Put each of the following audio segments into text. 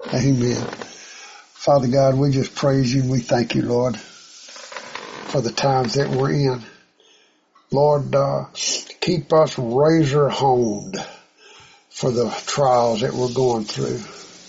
Amen. Father God, we just praise you and we thank you, Lord, for the times that we're in. Lord, keep us razor honed for the trials that we're going through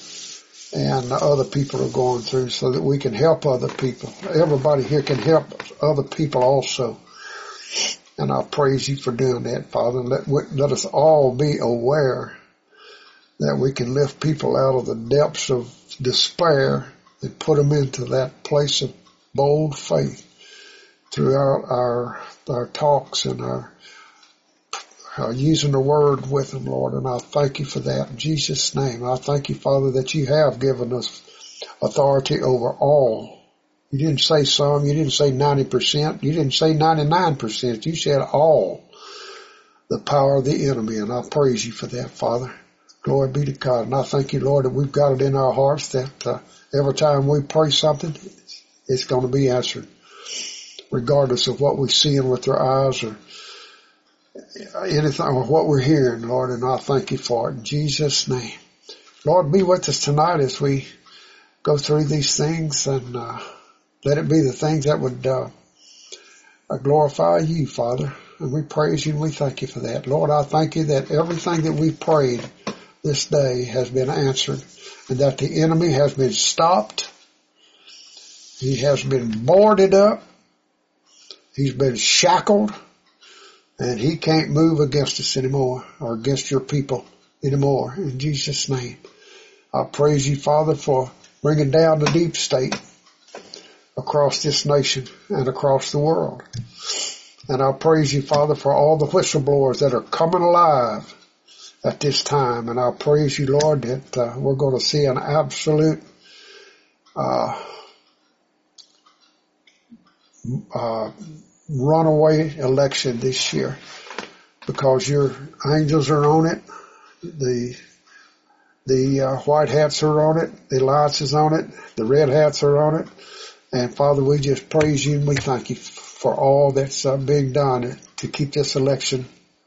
and other people are going through, so that we can help other people. Everybody here can help other people also. And I praise you for doing that, Father. Let us all be aware that we can lift people out of the depths of despair and put them into that place of bold faith throughout our talks and our using the word with them, Lord. And I thank you for that in Jesus' name. I thank you, Father, that you have given us authority over all. You didn't say some, you didn't say 90%, you didn't say 99%, you said all the power of the enemy, and I praise you for that, Father. Glory be to God. And I thank you, Lord, that we've got it in our hearts that every time we pray something, it's going to be answered, regardless of what we're seeing with our eyes or anything or what we're hearing, Lord, and I thank you for it in Jesus' name. Lord, be with us tonight as we go through these things, and let it be the things that would glorify you, Father. And we praise you and we thank you for that. Lord, I thank you that everything that we've prayed this day has been answered, and that the enemy has been stopped. He has been boarded up. He's been shackled. And he can't move against us anymore, or against your people anymore. In Jesus' name, I praise you, Father, for bringing down the deep state across this nation and across the world. And I praise you, Father, for all the whistleblowers that are coming alive at this time. And I praise you, Lord, that we're going to see an absolute runaway election this year, because your angels are on it, the white hats are on it, the alliance is on it, the red hats are on it, and Father, we just praise you and we thank you for all that's being done to keep this election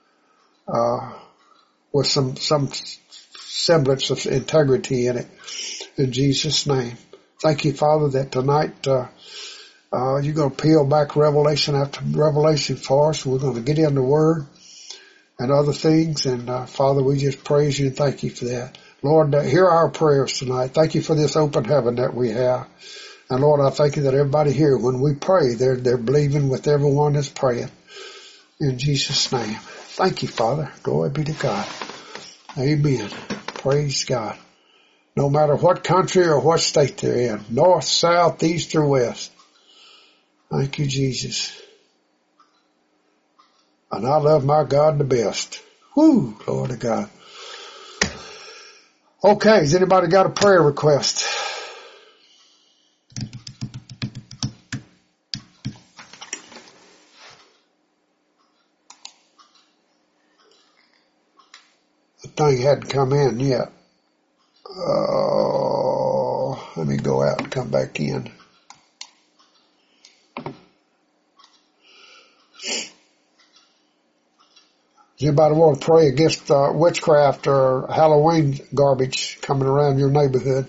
with some semblance of integrity in it, in Jesus' name. Thank you, Father, that tonight you're going to peel back revelation after revelation for us. We're going to get in the Word and other things. And, Father, we just praise you and thank you for that. Lord, hear our prayers tonight. Thank you for this open heaven that we have. And, Lord, I thank you that everybody here, when we pray, they're believing with everyone that's praying. In Jesus' name. Thank you, Father. Glory be to God. Amen. Praise God. No matter what country or what state they're in, north, south, east, or west. Thank you, Jesus. And I love my God the best. Whoo, Lord of God. Okay, has anybody got a prayer request? The thing hadn't come in yet. Let me go out and come back in. Does anybody want to pray against witchcraft or Halloween garbage coming around your neighborhood?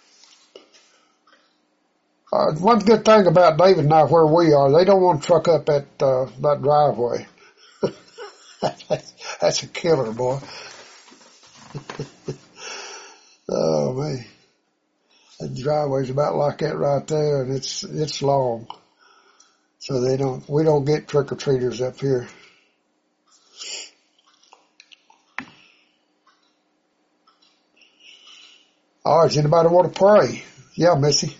One good thing about David and I, where we are, they don't want to truck up that driveway. That's a killer, boy. Oh, man. That driveway's about like that right there, and it's long. So we don't get trick-or-treaters up here. All right, does anybody want to pray? Yeah, Missy.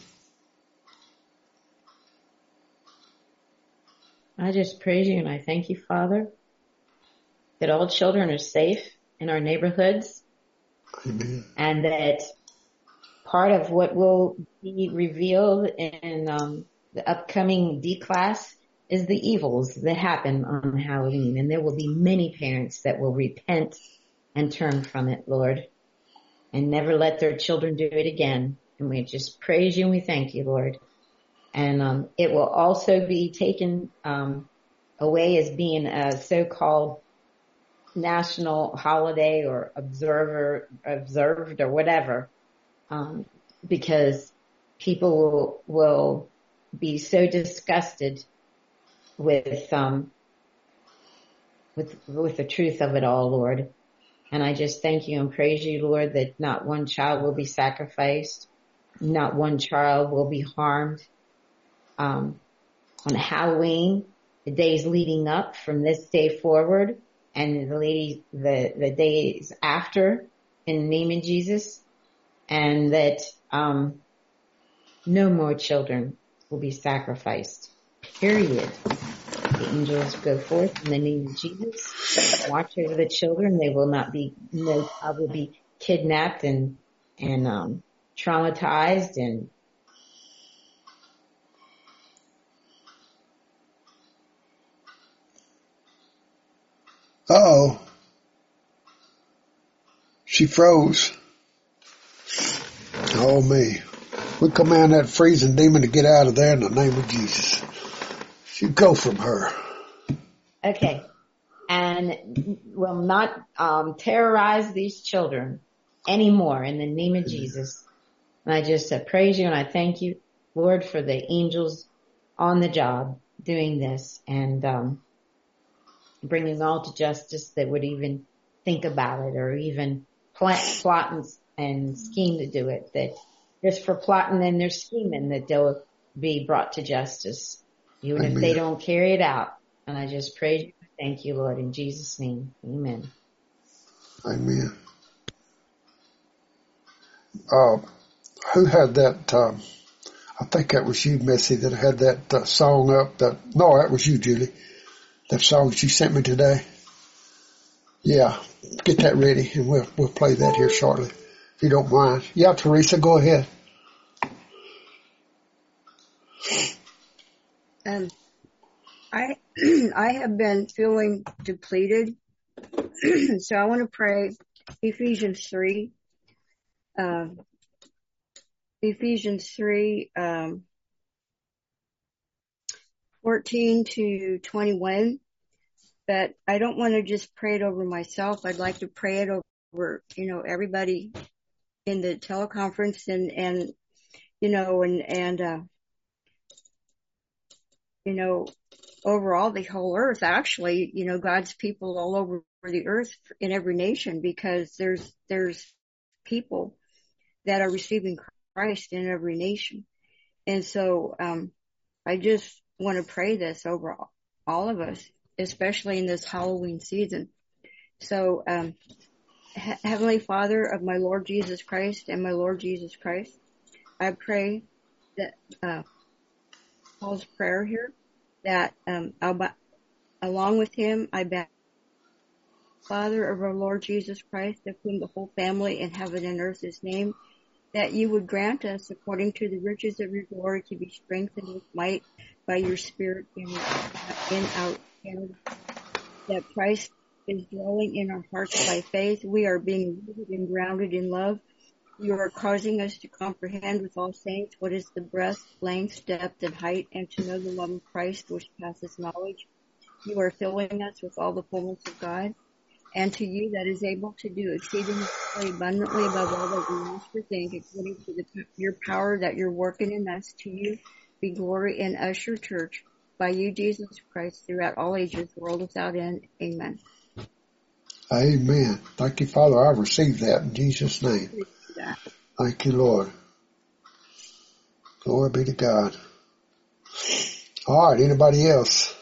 I just praise you and I thank you, Father, that all children are safe in our neighborhoods. Amen. And that part of what will be revealed in the upcoming D class is the evils that happen on Halloween. And there will be many parents that will repent and turn from it, Lord, and never let their children do it again. And we just praise you and we thank you, Lord. And it will also be taken away as being a so-called national holiday or observed or whatever. because people will be so disgusted with the truth of it all, Lord. And I just thank you and praise you, Lord, that not one child will be sacrificed, not one child will be harmed. On Halloween, the days leading up from this day forward, and the days after, in the name of Jesus, and that no more children will be sacrificed. Period. The angels go forth in the name of Jesus. Watch over the children. They will not be, no child will be kidnapped and traumatized and Uh-oh. She froze. Oh, me. We command that freezing demon to get out of there in the name of Jesus. You go from her. okay. And will not terrorize these children anymore in the name of Jesus. And I just praise you and I thank you, Lord, for the angels on the job doing this and bringing all to justice that would even think about it or even plot and scheme to do it. That just for plotting and their scheming that they'll be brought to justice, even Amen. if they don't carry it out. And I just praise you. Thank you, Lord, in Jesus' name. Amen. Amen. Who had that? I think that was you, Missy, that had that song up. No, that was you, Julie. That song she sent me today. Yeah, get that ready, and we'll play that here shortly, if you don't mind. Yeah, Teresa, go ahead. I I have been feeling depleted, so I want to pray Ephesians 3, 14 to 21. But I don't want to just pray it over myself. I'd like to pray it over, everybody in the teleconference and overall the whole earth, actually, God's people all over the earth in every nation, because there's people that are receiving Christ in every nation. And so, I just want to pray this over all of us, especially in this Halloween season. So, Heavenly Father of my Lord Jesus Christ and my Lord Jesus Christ, I pray that, Paul's prayer here, that, along with him, I bow, Father of our Lord Jesus Christ, of whom the whole family in heaven and earth is named, that you would grant us, according to the riches of your glory, to be strengthened with might by your Spirit in our spirit, that Christ is dwelling in our hearts by faith. We are being rooted and grounded in love. You are causing us to comprehend with all saints what is the breadth, length, depth, and height, and to know the love of Christ which passes knowledge. You are filling us with all the fullness of God. And to you that is able to do exceedingly abundantly above all that we ask or think, according to your power that you're working in us, to you be glory in us, your church, by you, Jesus Christ, throughout all ages, world without end. Amen. Amen. Thank you, Father. I receive that in Jesus' name. Thank you, Lord. Glory be to God. All right, anybody else?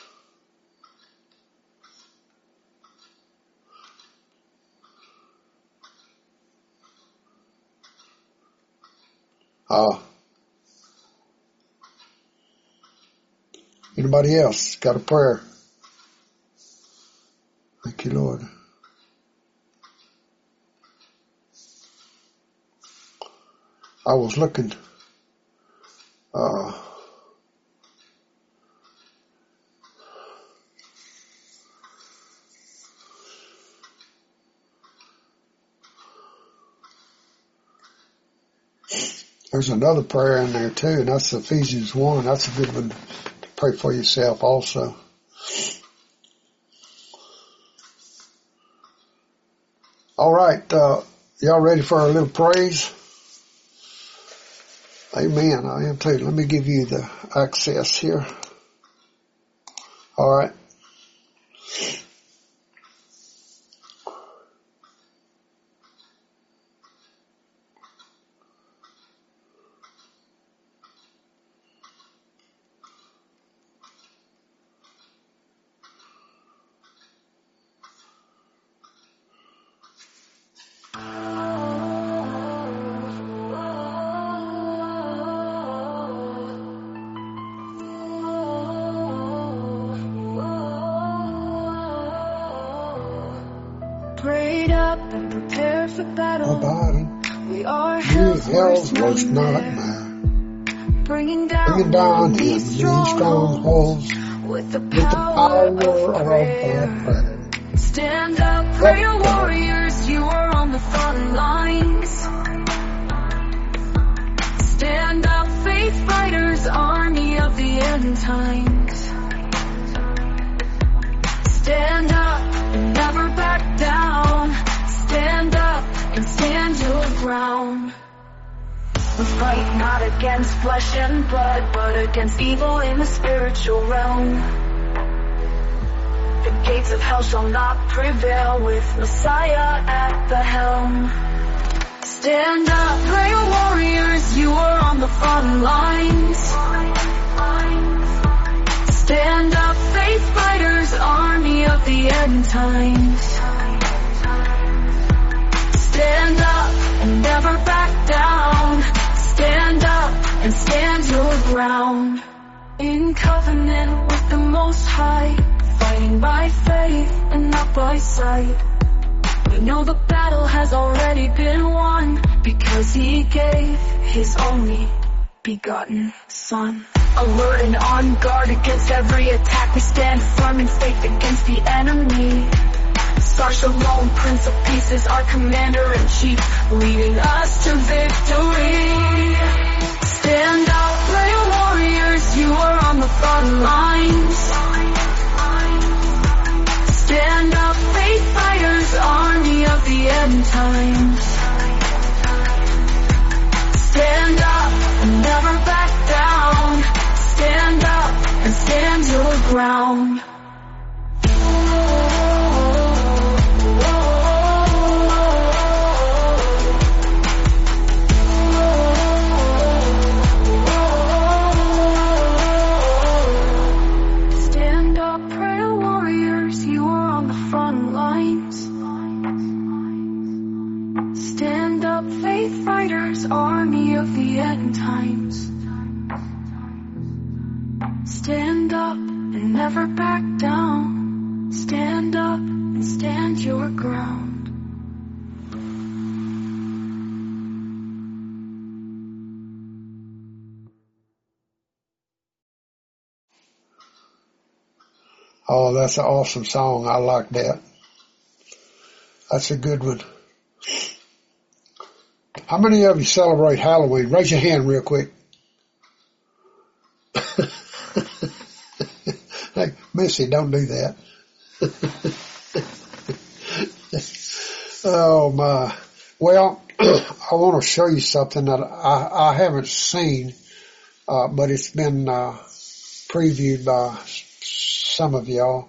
Anybody else got a prayer? Thank you, Lord. I was looking. There's another prayer in there too, and that's Ephesians 1. That's a good one to pray for yourself also. All right, y'all ready for a little praise? Amen. I am too. Let me give you the access here. All right. Prayed up and prepared for battle. Abiding. We are hell's hell's worst worst nightmare. Bringing Bringing down down these these strongholds strongholds with the with the power power of of prayer. prayer. Stand up, prayer warriors, you are on the front lines. Stand up, faith fighters, army of the end times. Stand up and never back down. Stand up and stand your ground. We fight not against flesh and blood, but against evil in the spiritual realm. The gates of hell shall not prevail with Messiah at the helm. Stand up, prayer warriors, you are on the front lines. Stand up, faith fighters, army of the end times. Stand up and never back down. Stand up and stand your ground. In covenant with the Most High, fighting by faith and not by sight. We know the battle has already been won, because He gave His only begotten Son. Alert and on guard against every attack, we stand firm in faith against the enemy. Sar Shalom, Prince of Peace, is our commander-in-chief, leading us to victory. Stand up, prayer warriors, you are on the front lines. Stand up, faith fighters, army of the end times. Stand up and never back down. Stand up and stand your ground. Stand up, prayer warriors, you are on the front lines. Stand up, faith fighters, army of the end times. Stand up and never back down. Stand up and stand your ground. Oh, that's an awesome song. I like that. That's a good one. How many of you celebrate Halloween? Raise your hand real quick. Hey, Missy, don't do that. Oh my. Well, I want to show you something that I haven't seen, but it's been previewed by some of y'all.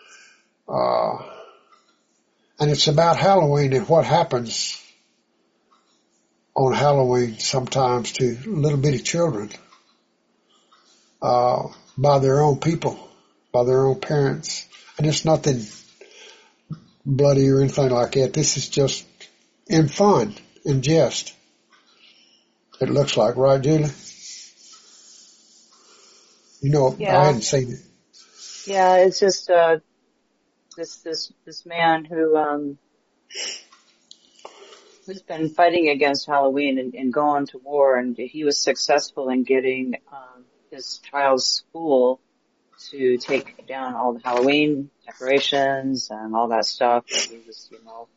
And it's about Halloween and what happens on Halloween sometimes to little bitty children, by their own people, by their own parents. And it's nothing bloody or anything like that. This is just in fun, in jest. It looks like, right, Julie? You know, Yeah. I hadn't seen it. Yeah, it's just this man who's been fighting against Halloween and going to war, and he was successful in getting his child's school to take down all the Halloween decorations and all that stuff. He was,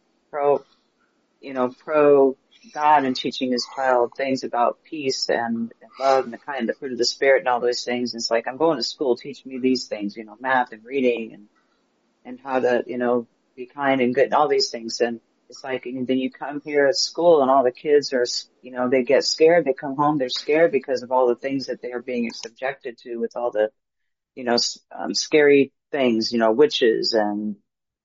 pro God and teaching his child things about peace and love and the fruit of the Spirit and all those things. And it's like, I'm going to school, teach me these things, math and reading and how to, be kind and good and all these things. And It's like, and then you come here at school and all the kids are, they get scared. They come home, they're scared because of all the things that they are being subjected to with all the, scary things, witches and,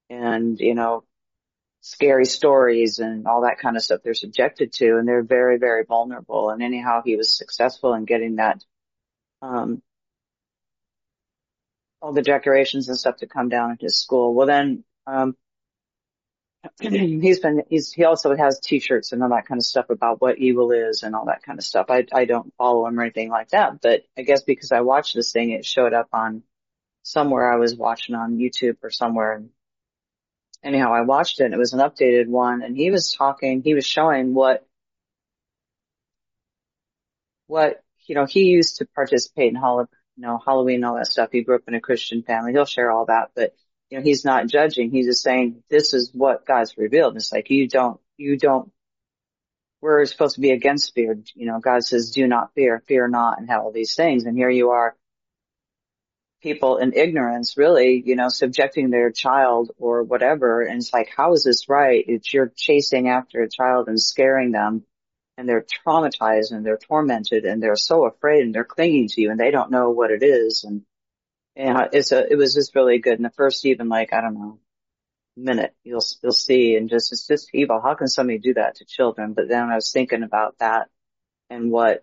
scary stories and all that kind of stuff they're subjected to. And they're very, very vulnerable. And anyhow, he was successful in getting that, all the decorations and stuff to come down at his school. Well, then, he also has t-shirts and all that kind of stuff about what evil is and all that kind of stuff. I don't follow him or anything like that, but I guess because I watched this thing, it showed up on somewhere I was watching on YouTube or somewhere. And anyhow, I watched it and it was an updated one, and he was showing what, he used to participate in Halloween and all that stuff. He grew up in a Christian family. He'll share all that, but he's not judging. He's just saying, this is what God's revealed. It's like, we're supposed to be against fear. God says, do not fear, fear not, and have all these things. And here you are, people in ignorance, really, subjecting their child or whatever. And it's like, how is this right? If you're chasing after a child and scaring them, and they're traumatized and they're tormented and they're so afraid and they're clinging to you and they don't know what it is. And it was just really good. In the first minute, you'll see, and it's just evil. How can somebody do that to children? But then I was thinking about that and what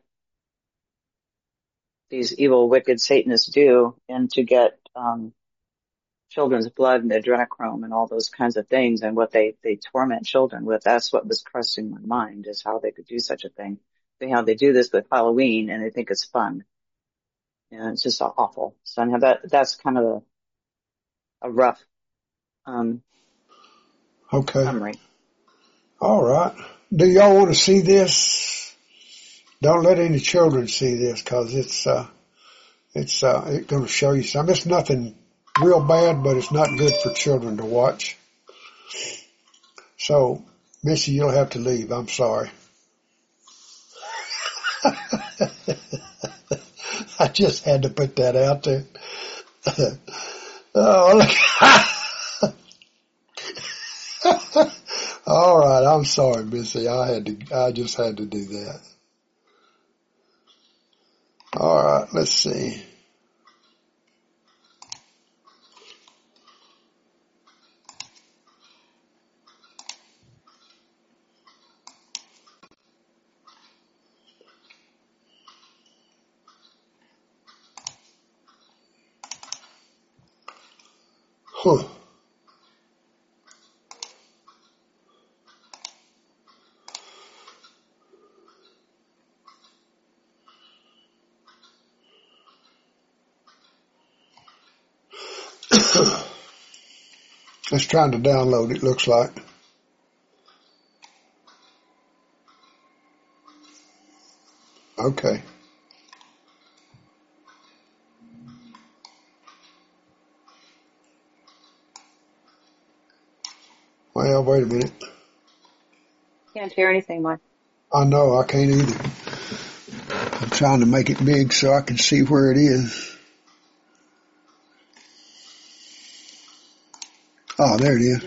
these evil, wicked Satanists do, and to get, children's blood and adrenochrome and all those kinds of things, and what they torment children with. That's what was crossing my mind, is how they could do such a thing. How they do this with Halloween and they think it's fun. And it's just awful. So anyhow, that's kind of a rough, summary. All right. Do y'all want to see this? Don't let any children see this, because it's going to show you something. It's nothing real bad, but it's not good for children to watch. So, Missy, you'll have to leave. I'm sorry. I just had to put that out there. Oh, look. All right, I'm sorry, Missy. I just had to do that. All right, let's see. Huh. It's trying to download, it looks like. Okay. Well, wait a minute. Can't hear anything, Mike. I know, I can't either. I'm trying to make it big so I can see where it is. Oh, there it is.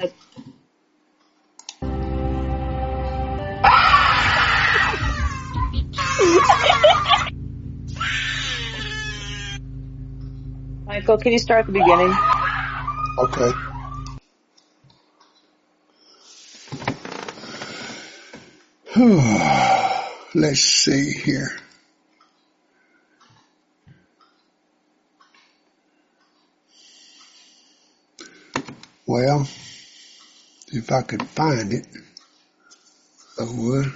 Michael, can you start at the beginning? Okay. Let's see here. Well, if I could find it, I would.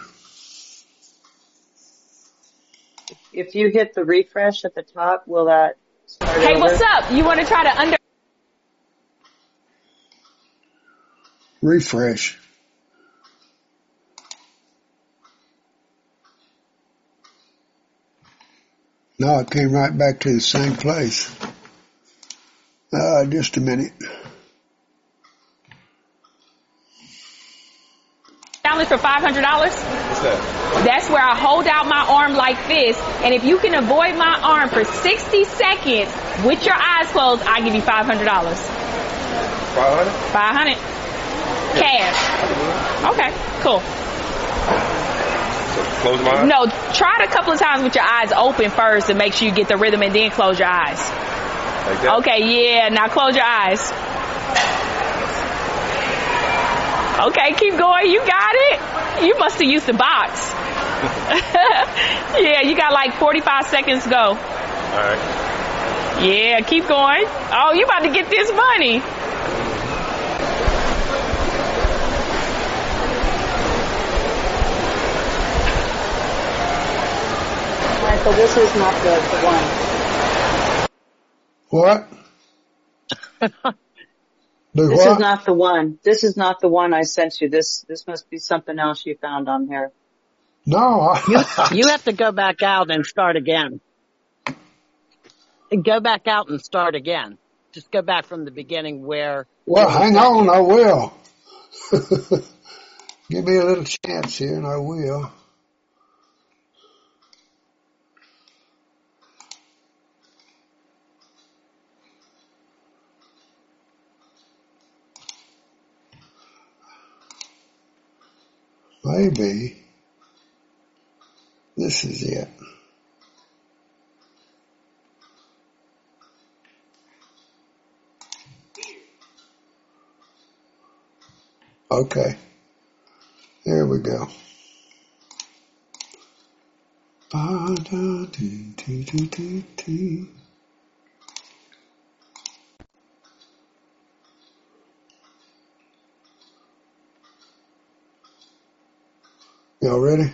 If you hit the refresh at the top, will that start Hey, over? What's up? You want to try to Refresh. No, it came right back to the same place. Just a minute. download for $500? What's that? That's where I hold out my arm like this, and if you can avoid my arm for 60 seconds with your eyes closed, I give you $500. 500? 500. Cash. Okay, cool. So close my eyes? No, try it a couple of times with your eyes open first to make sure you get the rhythm and then close your eyes. Like that? Okay, yeah, now close your eyes. Okay, keep going. You got it. You must have used the box. Yeah, you got like 45 seconds to go. All right. Yeah, keep going. Oh, you about to get this money. Michael, this is not the one. What? This is not the one. This is not the one I sent you. This must be something else you found on here. No. You have to go back out and start again. Go back out and start again. Just go back from the beginning where... Well, hang on, I will. Give me a little chance here and I will. Maybe this is it. Okay. There we go. Y'all ready?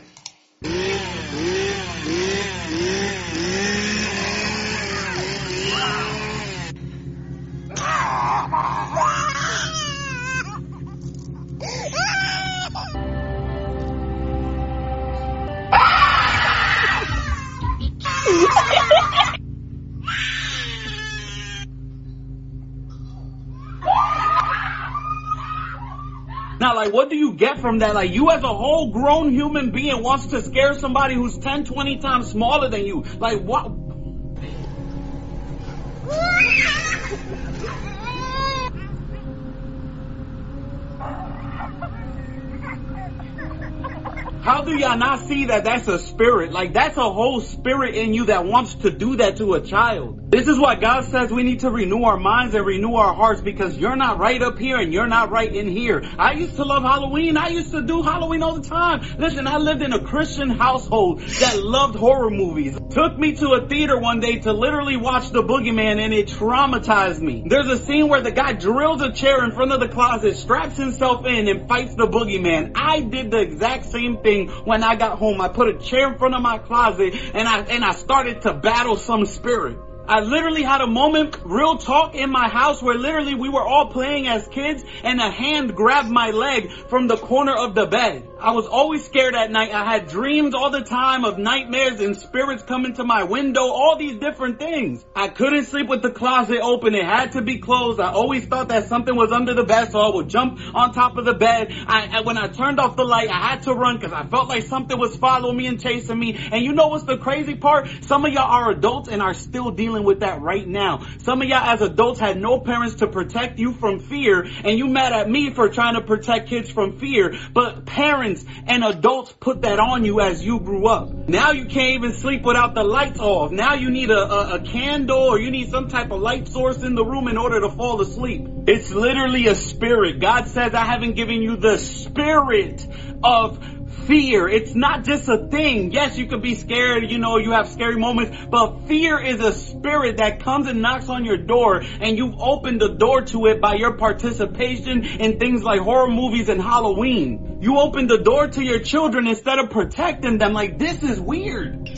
Now, like, what do you get from that? Like, you as a whole grown human being wants to scare somebody who's 10, 20 times smaller than you. Like, what? How do y'all not see that that's a spirit? Like, that's a whole spirit in you that wants to do that to a child. This is why God says we need to renew our minds and renew our hearts, because you're not right up here and you're not right in here. I used to love Halloween. I used to do Halloween all the time. Listen, I lived in a Christian household that loved horror movies. Took me to a theater one day to literally watch The Boogeyman, and it traumatized me. There's a scene where the guy drills a chair in front of the closet, straps himself in, and fights the Boogeyman. I did the exact same thing when I got home. I put a chair in front of my closet and I started to battle some spirit. I literally had a moment, real talk, in my house where literally we were all playing as kids and a hand grabbed my leg from the corner of the bed. I was always scared at night. I had dreams all the time of nightmares and spirits coming to my window, all these different things. I couldn't sleep with the closet open. It had to be closed. I always thought that something was under the bed, so I would jump on top of the bed. When I turned off the light, I had to run because I felt like something was following me and chasing me. And you know what's the crazy part? Some of y'all are adults and are still dealing with that right now. Some of y'all as adults had no parents to protect you from fear, and you mad at me for trying to protect kids from fear, but parents and adults put that on you as you grew up. Now you can't even sleep without the lights off. Now you need a candle, or you need some type of light source in the room in order to fall asleep. It's literally a spirit. God says, I haven't given you the spirit of fear. It's not just a thing. Yes, you could be scared, you have scary moments, but fear is a spirit that comes and knocks on your door, and you've opened the door to it by your participation in things like horror movies and Halloween. You opened the door to your children instead of protecting them. Like, this is weird.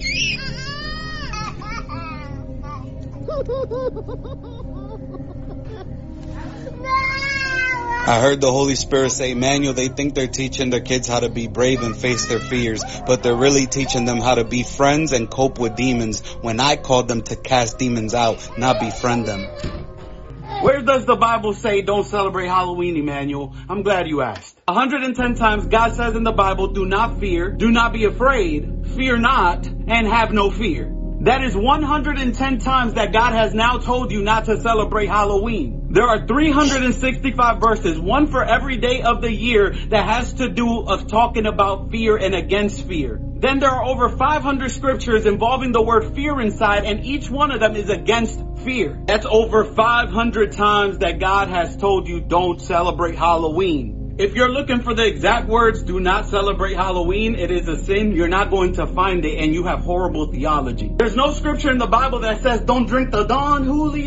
I heard the Holy Spirit say, Manuel, they think they're teaching their kids how to be brave and face their fears, but they're really teaching them how to be friends and cope with demons, when I called them to cast demons out, not befriend them. Where does the Bible say don't celebrate Halloween, Emmanuel? I'm glad you asked. 110 times God says in the Bible, do not fear, do not be afraid, fear not, and have no fear. That is 110 times that God has now told you not to celebrate Halloween. There are 365 verses, one for every day of the year, that has to do of talking about fear and against fear. Then there are over 500 scriptures involving the word fear inside, and each one of them is against fear. That's over 500 times that God has told you don't celebrate Halloween. If you're looking for the exact words, do not celebrate Halloween, it is a sin, you're not going to find it, and you have horrible theology. There's no scripture in the Bible that says don't drink the Don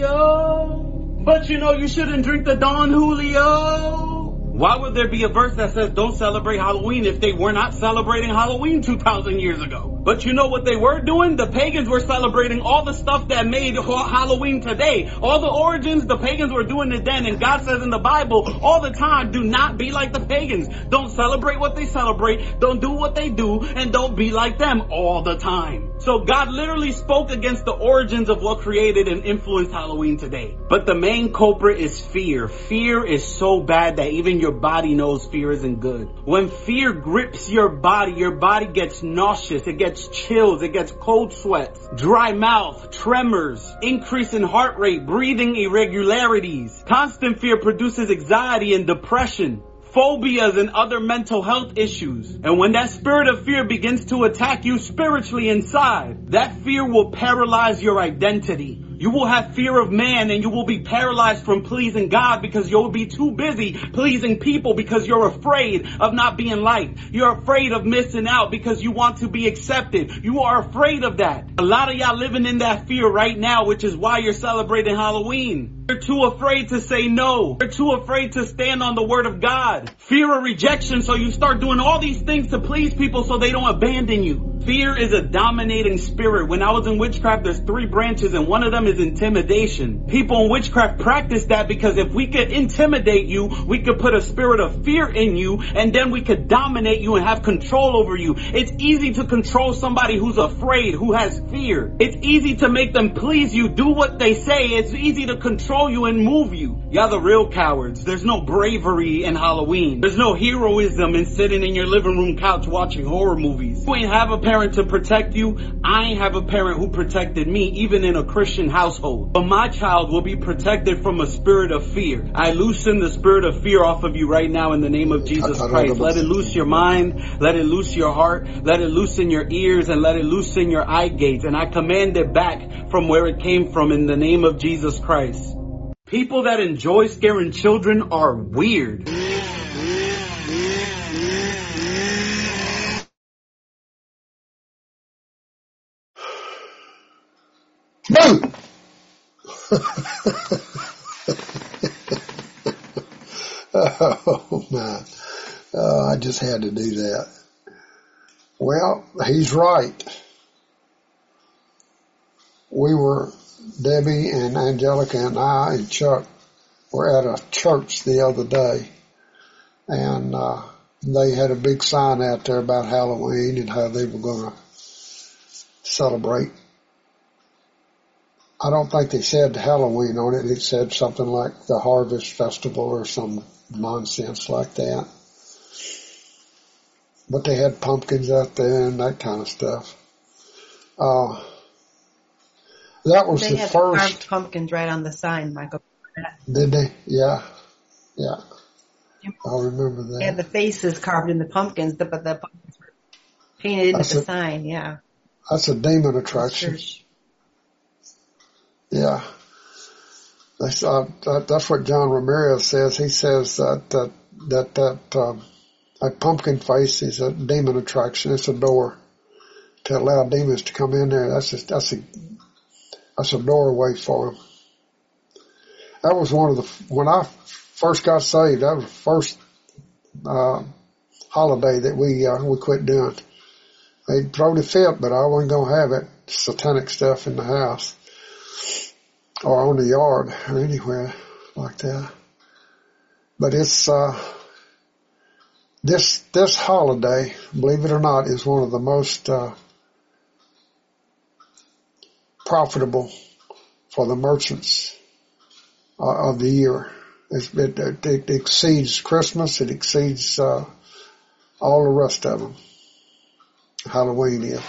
Julio. But you know you shouldn't drink the Don Julio. Why would there be a verse that says don't celebrate Halloween if they were not celebrating Halloween 2,000 years ago? But you know what they were doing? The pagans were celebrating all the stuff that made Halloween today. All the origins, the pagans were doing it then. And God says in the Bible all the time, do not be like the pagans. Don't celebrate what they celebrate. Don't do what they do. And don't be like them all the time. So God literally spoke against the origins of what created and influenced Halloween today. But the main culprit is fear. Fear is so bad that even your body knows fear isn't good. When fear grips your body gets nauseous, it gets chills, it gets cold sweats, dry mouth, tremors, increase in heart rate, breathing irregularities. Constant fear produces anxiety and depression, phobias and other mental health issues. And when that spirit of fear begins to attack you spiritually inside, that fear will paralyze your identity. You will have fear of man and you will be paralyzed from pleasing God because you'll be too busy pleasing people because you're afraid of not being liked. You're afraid of missing out because you want to be accepted. You are afraid of that. A lot of y'all living in that fear right now, which is why you're celebrating Halloween. You're too afraid to say no. You're too afraid to stand on the word of God. Fear of rejection, so you start doing all these things to please people so they don't abandon you. Fear is a dominating spirit. When I was in witchcraft, there's 3 branches and one of them is intimidation. People in witchcraft practice that because if we could intimidate you, we could put a spirit of fear in you and then we could dominate you and have control over you. It's easy to control somebody who's afraid, who has fear. It's easy to make them please you, do what they say. It's easy to control you and move you. Y'all the real cowards. There's no bravery in Halloween. There's no heroism in sitting in your living room couch watching horror movies. You ain't have a parent to protect you. I ain't have a parent who protected me, even in a Christian household. But my child will be protected from a spirit of fear. I loosen the spirit of fear off of you right now in the name of Jesus Christ. Let it loose your mind. Let it loose your heart. Let it loosen your ears and let it loosen your eye gates. And I command it back from where it came from in the name of Jesus Christ. People that enjoy scaring children are weird. Boom! Oh, man. I just had to do that. Well, he's right. Debbie and Angelica and I and Chuck were at a church the other day, and they had a big sign out there about Halloween and how they were going to celebrate. I don't think they said Halloween on it. It said something like the Harvest Festival or some nonsense like that. But they had pumpkins out there and that kind of stuff. That was they the had first. Carved pumpkins right on the sign, Michael. Did they? Yeah. Yeah. I remember that. They had the faces carved in the pumpkins, but the pumpkins were painted into the sign, yeah. That's a demon attraction. Yeah. That's what John Ramirez says. He says that pumpkin face is a demon attraction. It's a door to allow demons to come in there. That's a doorway for them. That was when I first got saved, that was the first holiday that we quit doing. They throw the fit, but I wasn't going to have it. Satanic stuff in the house or on the yard or anywhere like that. But it's this holiday, believe it or not, is one of the most profitable for the merchants of the year. It exceeds Christmas. It exceeds all the rest of them. Halloween is.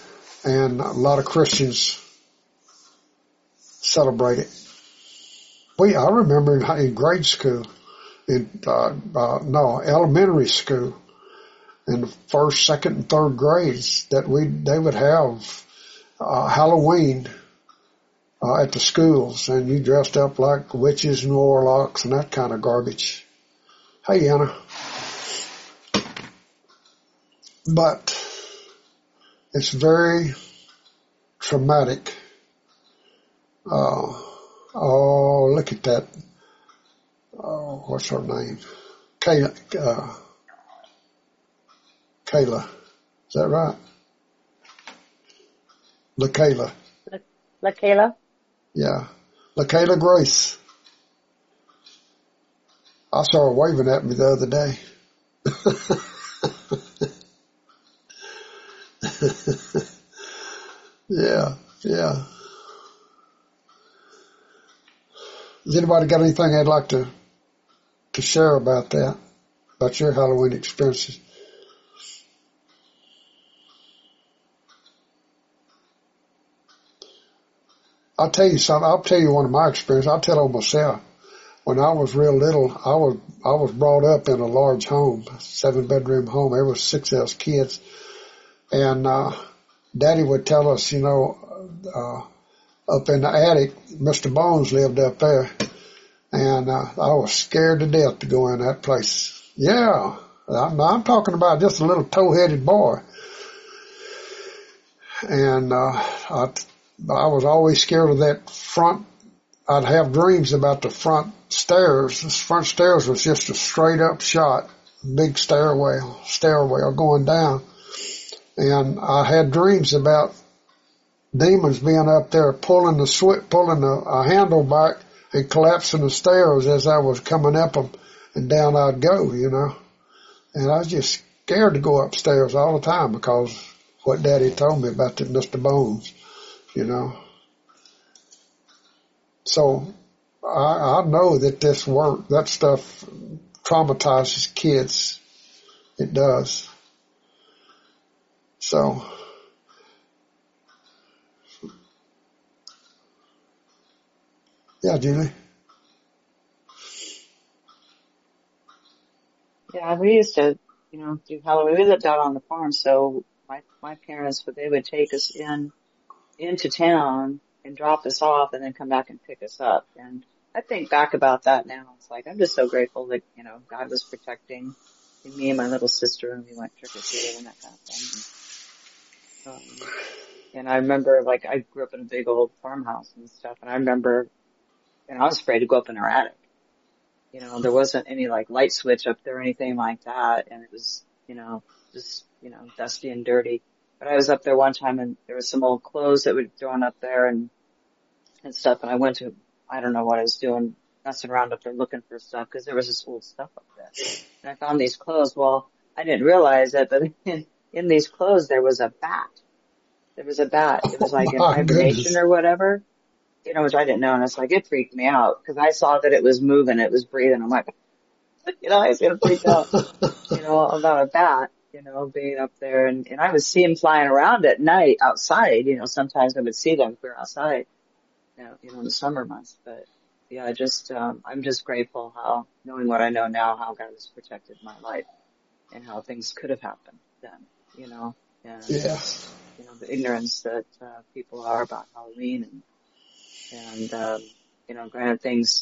And a lot of Christians celebrate it. I remember in grade school, elementary school, in the first, second, and third grades, that they would have Halloween at the schools, and you dressed up like witches and warlocks and that kind of garbage. Hey, Anna. But it's very traumatic. Oh, look at that. Oh, what's her name? Kayla. Is that right? LaKayla. LaKayla? Yeah. LaKayla Grace. I saw her waving at me the other day. Yeah. Has anybody got anything they'd like to share about that? About your Halloween experiences? I'll tell you something. I'll tell you one of my experiences. I'll tell on myself. When I was real little, I was brought up in a large home, 7-bedroom home. There was 6 of us kids. And Daddy would tell us, up in the attic, Mr. Bones lived up there. And I was scared to death to go in that place. Yeah, I'm talking about just a little tow-headed boy. And I was always scared of that front. I'd have dreams about the front stairs. The front stairs was just a straight up shot, big stairwell going down. And I had dreams about demons being up there pulling a handle back and collapsing the stairs as I was coming up them, and down I'd go, And I was just scared to go upstairs all the time because what Daddy told me about that Mr. Bones, So I know that that stuff traumatizes kids. It does. So, yeah, Julie. Yeah, we used to, do Halloween. We lived out on the farm, so my parents, they would take us into town and drop us off and then come back and pick us up. And I think back about that now. It's like, I'm just so grateful that, God was protecting me and my little sister, and we went trick-or-treating and that kind of thing. And I remember, I grew up in a big old farmhouse and stuff, and I remember, and I was afraid to go up in our attic. There wasn't any, light switch up there or anything like that, and it was, just, dusty and dirty. But I was up there one time, and there was some old clothes that were thrown up there and stuff, and I don't know what I was doing, messing around up there looking for stuff, because there was this old stuff up there. And I found these clothes. Well, I didn't realize it, but in these clothes there was a bat. There was a bat. It was like in hibernation or whatever, which I didn't know. And it's it freaked me out because I saw that it was moving, it was breathing. I'm like, I was getting freaked out, about a bat, being up there. And I would see them flying around at night outside. Sometimes I would see them if we were outside, in the summer months. But yeah, I'm just grateful how, knowing what I know now, how God has protected my life and how things could have happened then, and, the ignorance that, people are about Halloween and granted things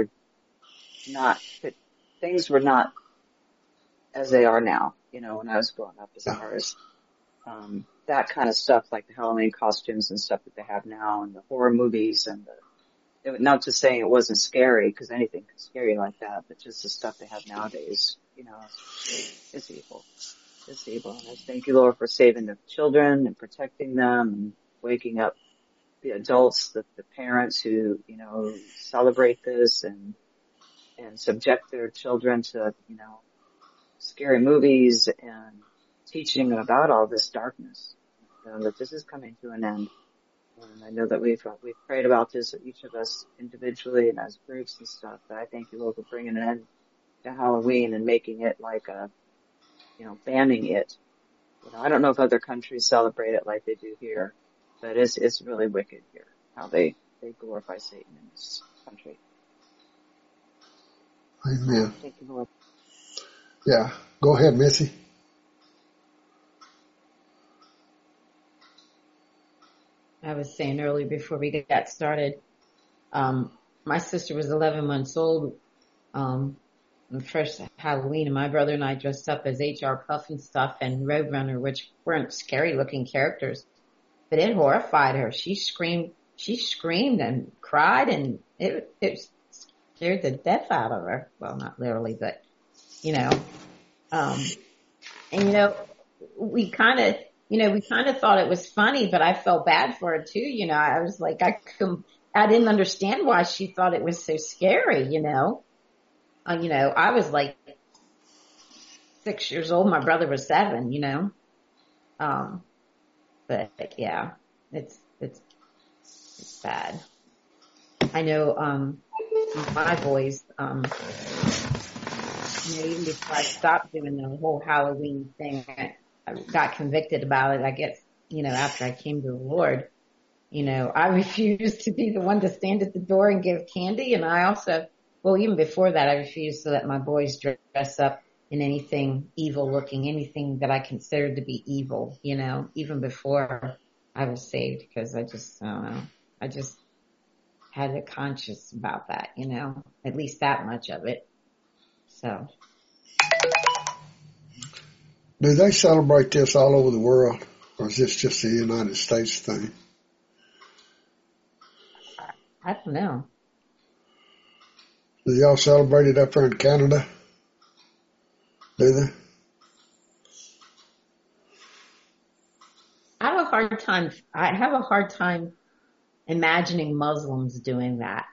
were not as they are now, when I was growing up, as far as, that kind of stuff, like the Halloween costumes and stuff that they have now, and the horror movies, and not to say it wasn't scary, because anything could scare you like that, but just the stuff they have nowadays, it's evil. It's evil. And I thank you, Lord, for saving the children and protecting them and waking up the adults, the parents who, celebrate this and subject their children to, scary movies and teaching them about all this darkness, that this is coming to an end. And I know that we've prayed about this, each of us individually and as groups and stuff, but I thank you, Lord, for bringing an end to Halloween and making it like banning it. I don't know if other countries celebrate it like they do here, but it's really wicked here, how they glorify Satan in this country. Amen. Thank you, Lord. Yeah. Go ahead, Missy. I was saying earlier before we got started, my sister was 11 months old on the first Halloween, and my brother and I dressed up as H.R. Puff and stuff and Roadrunner, which weren't scary looking characters, but it horrified her. She screamed and cried, and it scared the death out of her. Well, not literally, but we kind of thought it was funny, but I felt bad for her too. I was like, I didn't understand why she thought it was so scary. I was like 6 years old. My brother was 7. But yeah, it's bad. I know, my boys, even before I stopped doing the whole Halloween thing, I got convicted about it, I guess, after I came to the Lord. I refused to be the one to stand at the door and give candy. And I also, even before that, I refused to let my boys dress up in anything evil looking, anything that I considered to be evil, even before I was saved, because I don't know. I just had a conscience about that, at least that much of it. So. Do they celebrate this all over the world, or is this just a United States thing? I don't know. Do y'all celebrate it up here in Canada? Do they? I have a hard time imagining Muslims doing that.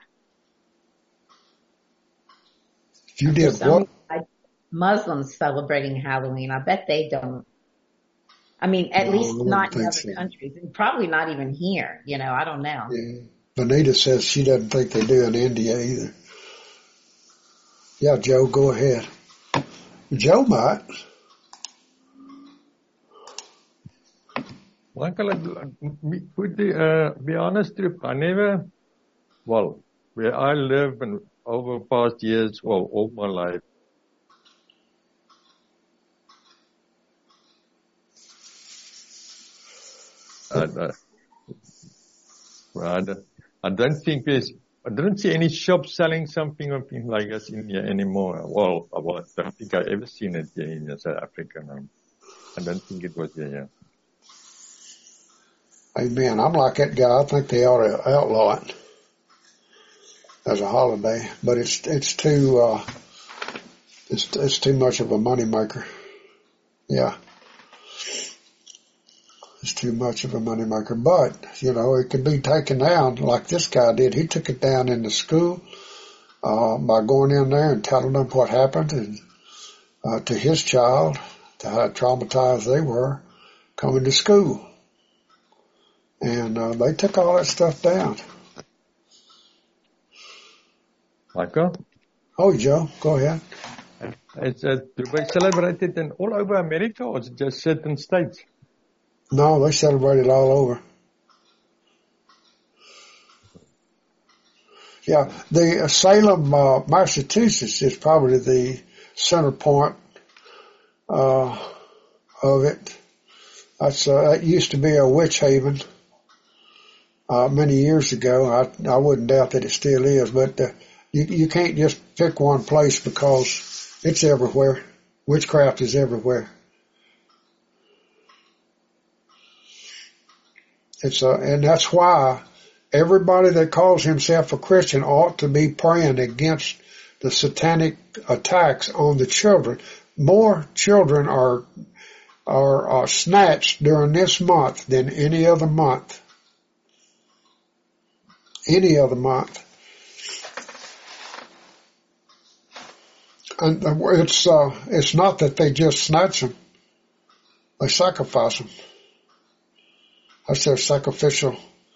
You did what? Muslims celebrating Halloween. I bet they don't. I mean, at least not in other countries, and probably not even here. I don't know. Yeah. Benita says she doesn't think they do in India either. Yeah, Joe, go ahead. Joe might. Michael, be honest, I never, where I live and over past years, all my life, I don't think I didn't see any shop selling something like this in here anymore. I don't think I ever seen it here in South Africa. No. I don't think it was here. Amen. I'm like that guy. I think they ought to outlaw it as a holiday, but it's too it's too much of a moneymaker. Yeah. It's too much of a moneymaker, but, it could be taken down like this guy did. He took it down in the school, by going in there and telling them what happened and, to his child, to how traumatized they were coming to school. And, they took all that stuff down. Michael? Oh, Joe, go ahead. Do they celebrate it all over America, or is it just certain states? No, they celebrate it all over. Yeah, the Salem, Massachusetts is probably the center point of it. That used to be a witch haven many years ago. I wouldn't doubt that it still is, but you can't just pick one place because it's everywhere. Witchcraft is everywhere. And that's why everybody that calls himself a Christian ought to be praying against the satanic attacks on the children. More children are snatched during this month than any other month. Any other month. And it's not that they just snatch them. They sacrifice them. That's their sacrificial,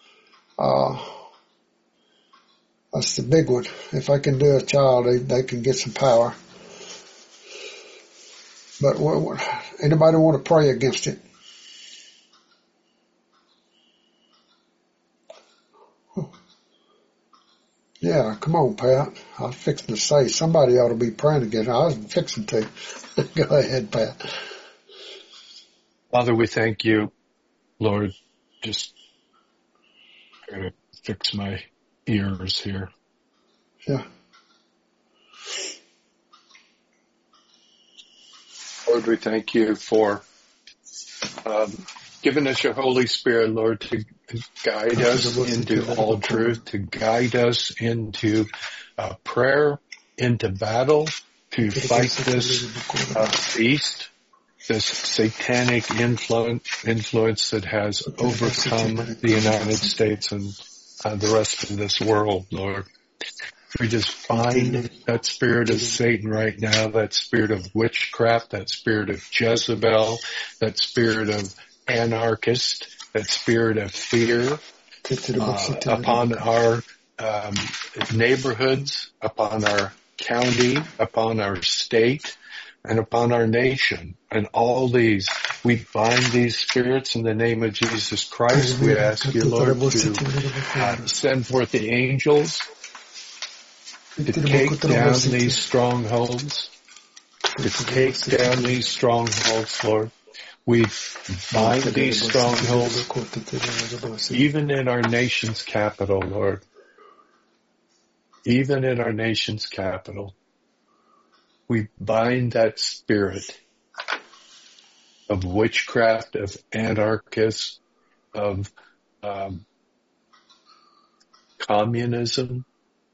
that's the big one. If I can do a child, they can get some power. But anybody want to pray against it? Yeah, come on, Pat. I was fixing to say somebody ought to be praying again. I was fixing to. Go ahead, Pat. Father, we thank you, Lord. Just trying to fix my ears here. Yeah. Lord, we thank you for giving us your Holy Spirit, Lord, to guide us into all truth, to guide us into prayer, into battle, to fight this beast, this satanic influence that has overcome the United States and the rest of this world, Lord. We just bind that spirit of Satan right now, that spirit of witchcraft, that spirit of Jezebel, that spirit of anarchist, that spirit of fear upon our neighborhoods, upon our county, upon our state, and upon our nation. And all these, we bind these spirits in the name of Jesus Christ. We ask you, Lord, to send forth the angels to take down these strongholds, Lord. We bind these strongholds even in our nation's capital, Lord. Even in our nation's capital. We bind that spirit of witchcraft, of anarchists, of communism,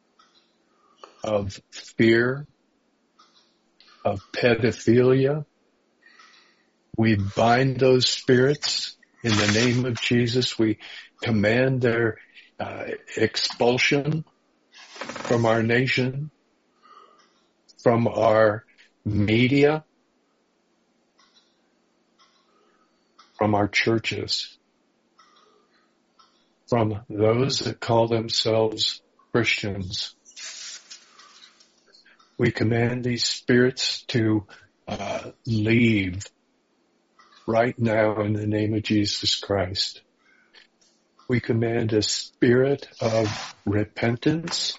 of fear, of pedophilia. We bind those spirits in the name of Jesus. We command their expulsion from our nation, from our media, from our churches, from those that call themselves Christians. We command these spirits to leave right now in the name of Jesus Christ. We command a spirit of repentance,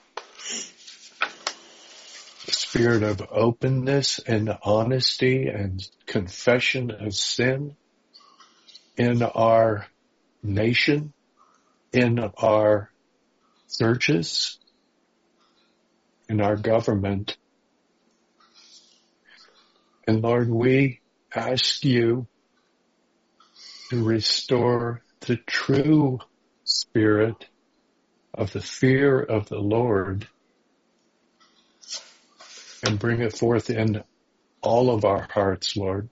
a spirit of openness and honesty and confession of sin in our nation, in our churches, in our government. And Lord, we ask you to restore the true spirit of the fear of the Lord and bring it forth in all of our hearts, Lord.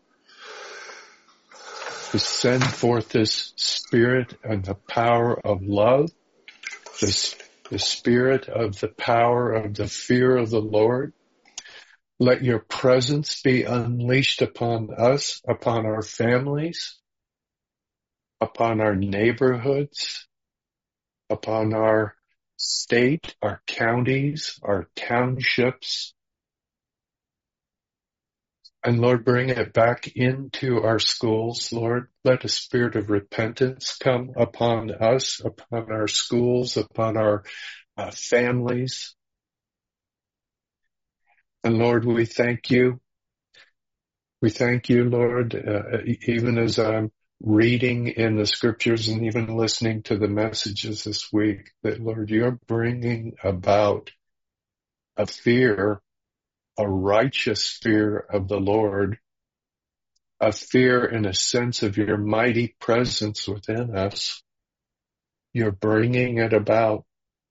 To send forth this spirit and the power of love, the spirit of the power of the fear of the Lord. Let your presence be unleashed upon us, upon our families, upon our neighborhoods, upon our state, our counties, our townships. And Lord, bring it back into our schools, Lord. Let a spirit of repentance come upon us, upon our schools, upon our families. And Lord, we thank you. We thank you, Lord, even as I'm reading in the scriptures and even listening to the messages this week, that, Lord, you're bringing about a fear, a righteous fear of the Lord, a fear and a sense of your mighty presence within us. You're bringing it about.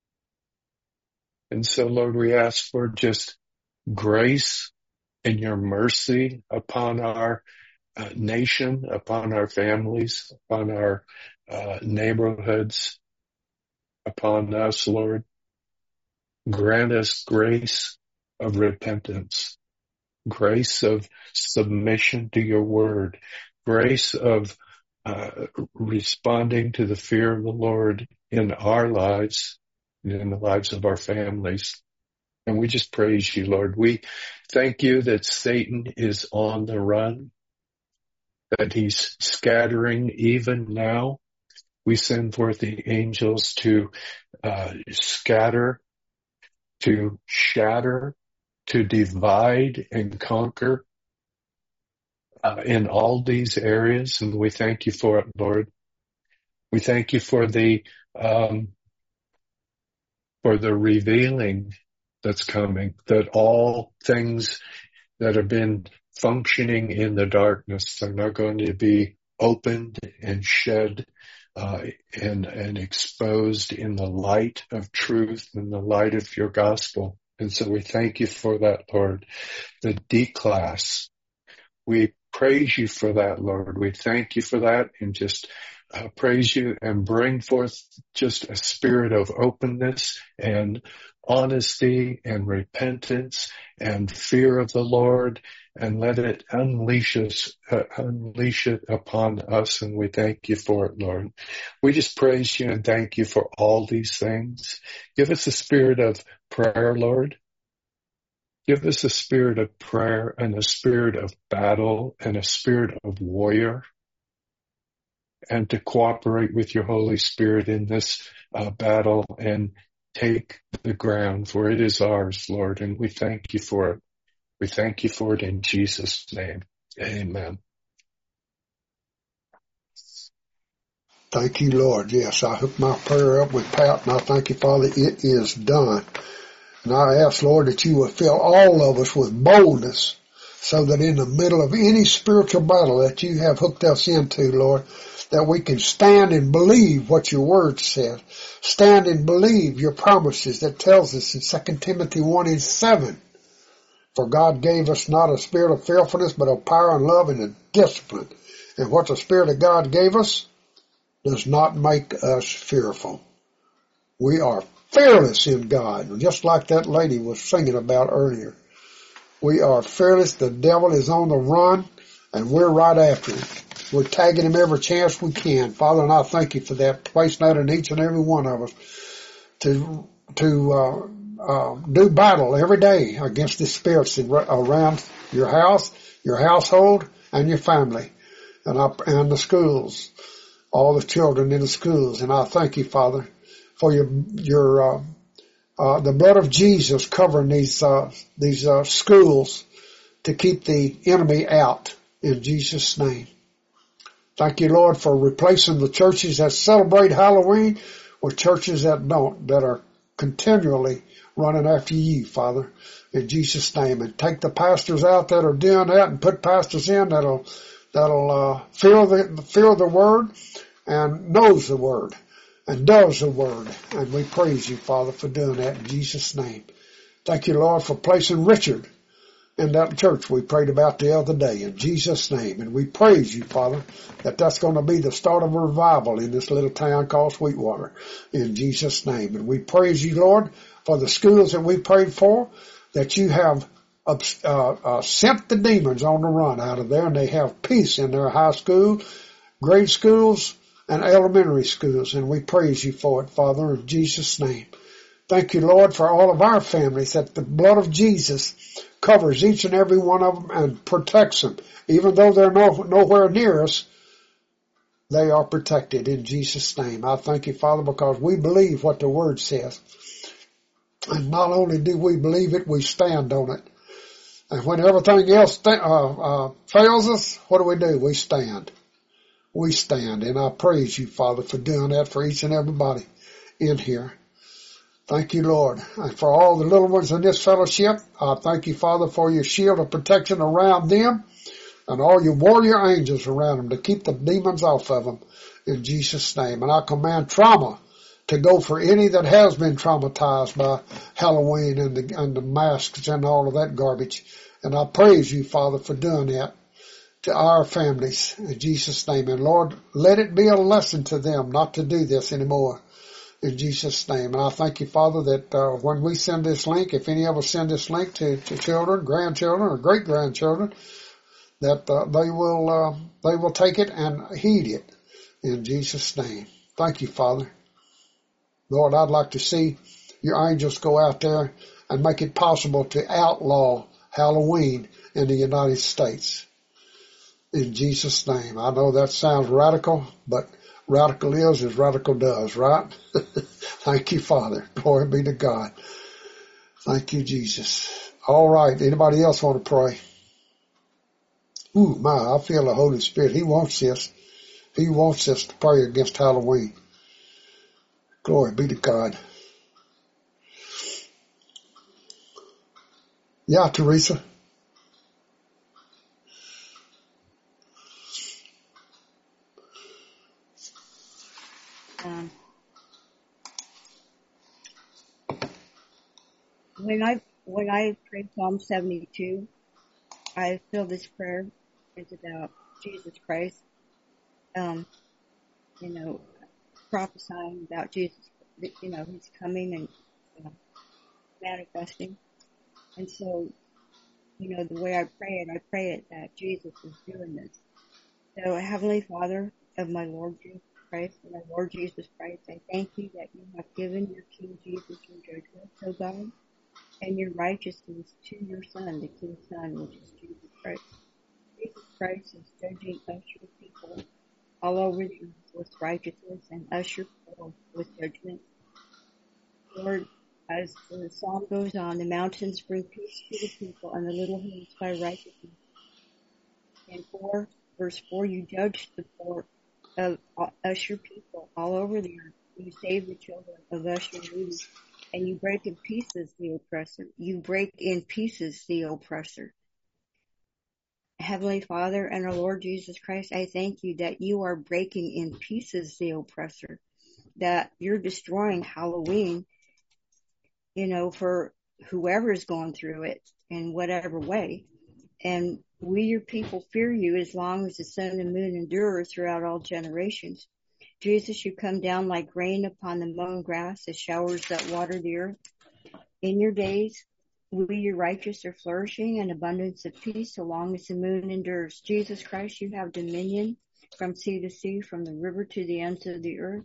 And so, Lord, we ask for just grace and your mercy upon our nation, upon our families, upon our neighborhoods, upon us, Lord. Grant us grace of repentance, grace of submission to your word, grace of responding to the fear of the Lord in our lives and in the lives of our families. And we just praise you, Lord. We thank you that Satan is on the run, that he's scattering even now. We send forth the angels to scatter to shatter, to divide and conquer in all these areas. And we thank you for it, Lord. We thank you for the revealing that's coming, that all things that have been functioning in the darkness are now going to be opened and shed and exposed in the light of truth and the light of your gospel. And so we thank you for that, Lord. The D-class, we praise you for that, Lord. We thank you for that, and just praise you and bring forth just a spirit of openness and honesty and repentance and fear of the Lord, and let it unleash it upon us. And we thank you for it, Lord. We just praise you and thank you for all these things. Give us a spirit of prayer, Lord. Give us a spirit of prayer and a spirit of battle and a spirit of warrior, and to cooperate with your Holy Spirit in this battle and take the ground, for it is ours, Lord, and we thank you for it. We thank you for it in Jesus' name. Amen. Thank you, Lord. Yes, I hook my prayer up with Pat, and I thank you, Father, it is done. And I ask, Lord, that you will fill all of us with boldness, so that in the middle of any spiritual battle that you have hooked us into, Lord, that we can stand and believe what your word says. Stand and believe your promises that tells us in 2 Timothy 1:7. For God gave us not a spirit of fearfulness, but of power and love and of discipline. And what the Spirit of God gave us does not make us fearful. We are fearless in God, just like that lady was singing about earlier. We are fearless. The devil is on the run, and we're right after him. We're tagging him every chance we can. Father, and I thank you for that, placing that in each and every one of us to do battle every day against the spirits around your house, your household, and your family, and the schools, all the children in the schools. And I thank you, Father, for the blood of Jesus covering these schools to keep the enemy out in Jesus' name. Thank you, Lord, for replacing the churches that celebrate Halloween with churches that don't, that are continually running after you, Father, in Jesus' name. And take the pastors out that are doing that, and put pastors in that'll feel the word and knows the word and does the word. And we praise you, Father, for doing that in Jesus' name. Thank you, Lord, for placing Richard in that church we prayed about the other day, in Jesus' name. And we praise you, Father, that that's going to be the start of a revival in this little town called Sweetwater, in Jesus' name. And we praise you, Lord, for the schools that we prayed for, that you have sent the demons on the run out of there, and they have peace in their high school, grade schools, and elementary schools. And we praise you for it, Father, in Jesus' name. Thank you, Lord, for all of our families, that the blood of Jesus covers each and every one of them and protects them. Even though they're nowhere near us, they are protected in Jesus' name. I thank you, Father, because we believe what the Word says. And not only do we believe it, we stand on it. And when everything else fails us, what do? We stand. We stand. And I praise you, Father, for doing that for each and everybody in here. Thank you, Lord. And for all the little ones in this fellowship, I thank you, Father, for your shield of protection around them and all your warrior angels around them to keep the demons off of them in Jesus' name. And I command trauma to go for any that has been traumatized by Halloween and the masks and all of that garbage. And I praise you, Father, for doing that to our families in Jesus' name. And Lord, let it be a lesson to them not to do this anymore. In Jesus' name. And I thank you, Father, that when we send this link, if any of us send this link to children, grandchildren, or great-grandchildren, that they will take it and heed it in Jesus' name. Thank you, Father. Lord, I'd like to see your angels go out there and make it possible to outlaw Halloween in the United States. In Jesus' name. I know that sounds radical, but radical is as radical does, right? Thank you, Father. Glory be to God. Thank you, Jesus. All right. Anybody else want to pray? Ooh, my, I feel the Holy Spirit. He wants this. He wants us to pray against Halloween. Glory be to God. Yeah, Teresa. When I pray Psalm 72, I feel this prayer is about Jesus Christ, prophesying about Jesus, He's coming and manifesting. And so, the way I pray it that Jesus is doing this. So, Heavenly Father of my Lord Jesus Christ and our Lord Jesus Christ, I thank you that you have given your King Jesus your judgment, O God, and your righteousness to your Son, the King's Son, which is Jesus Christ. Jesus Christ is judging us, your people, all over the earth with righteousness and us, your people, with judgment. Lord, as the psalm goes on, the mountains bring peace to the people and the little hills by righteousness. And verse 4, you judge the poor of us, your people, all over the earth. You save the children of us, your needy, and you break in pieces the oppressor. You break in pieces the oppressor. Heavenly Father and our Lord Jesus Christ, I thank you that you are breaking in pieces the oppressor, that you're destroying Halloween, for whoever is going through it in whatever way. And we, your people, fear you as long as the sun and moon endure throughout all generations. Jesus, you come down like rain upon the mown grass, as showers that water the earth. In your days, we, your righteous, are flourishing and abundance of peace so long as the moon endures. Jesus Christ, you have dominion from sea to sea, from the river to the ends of the earth.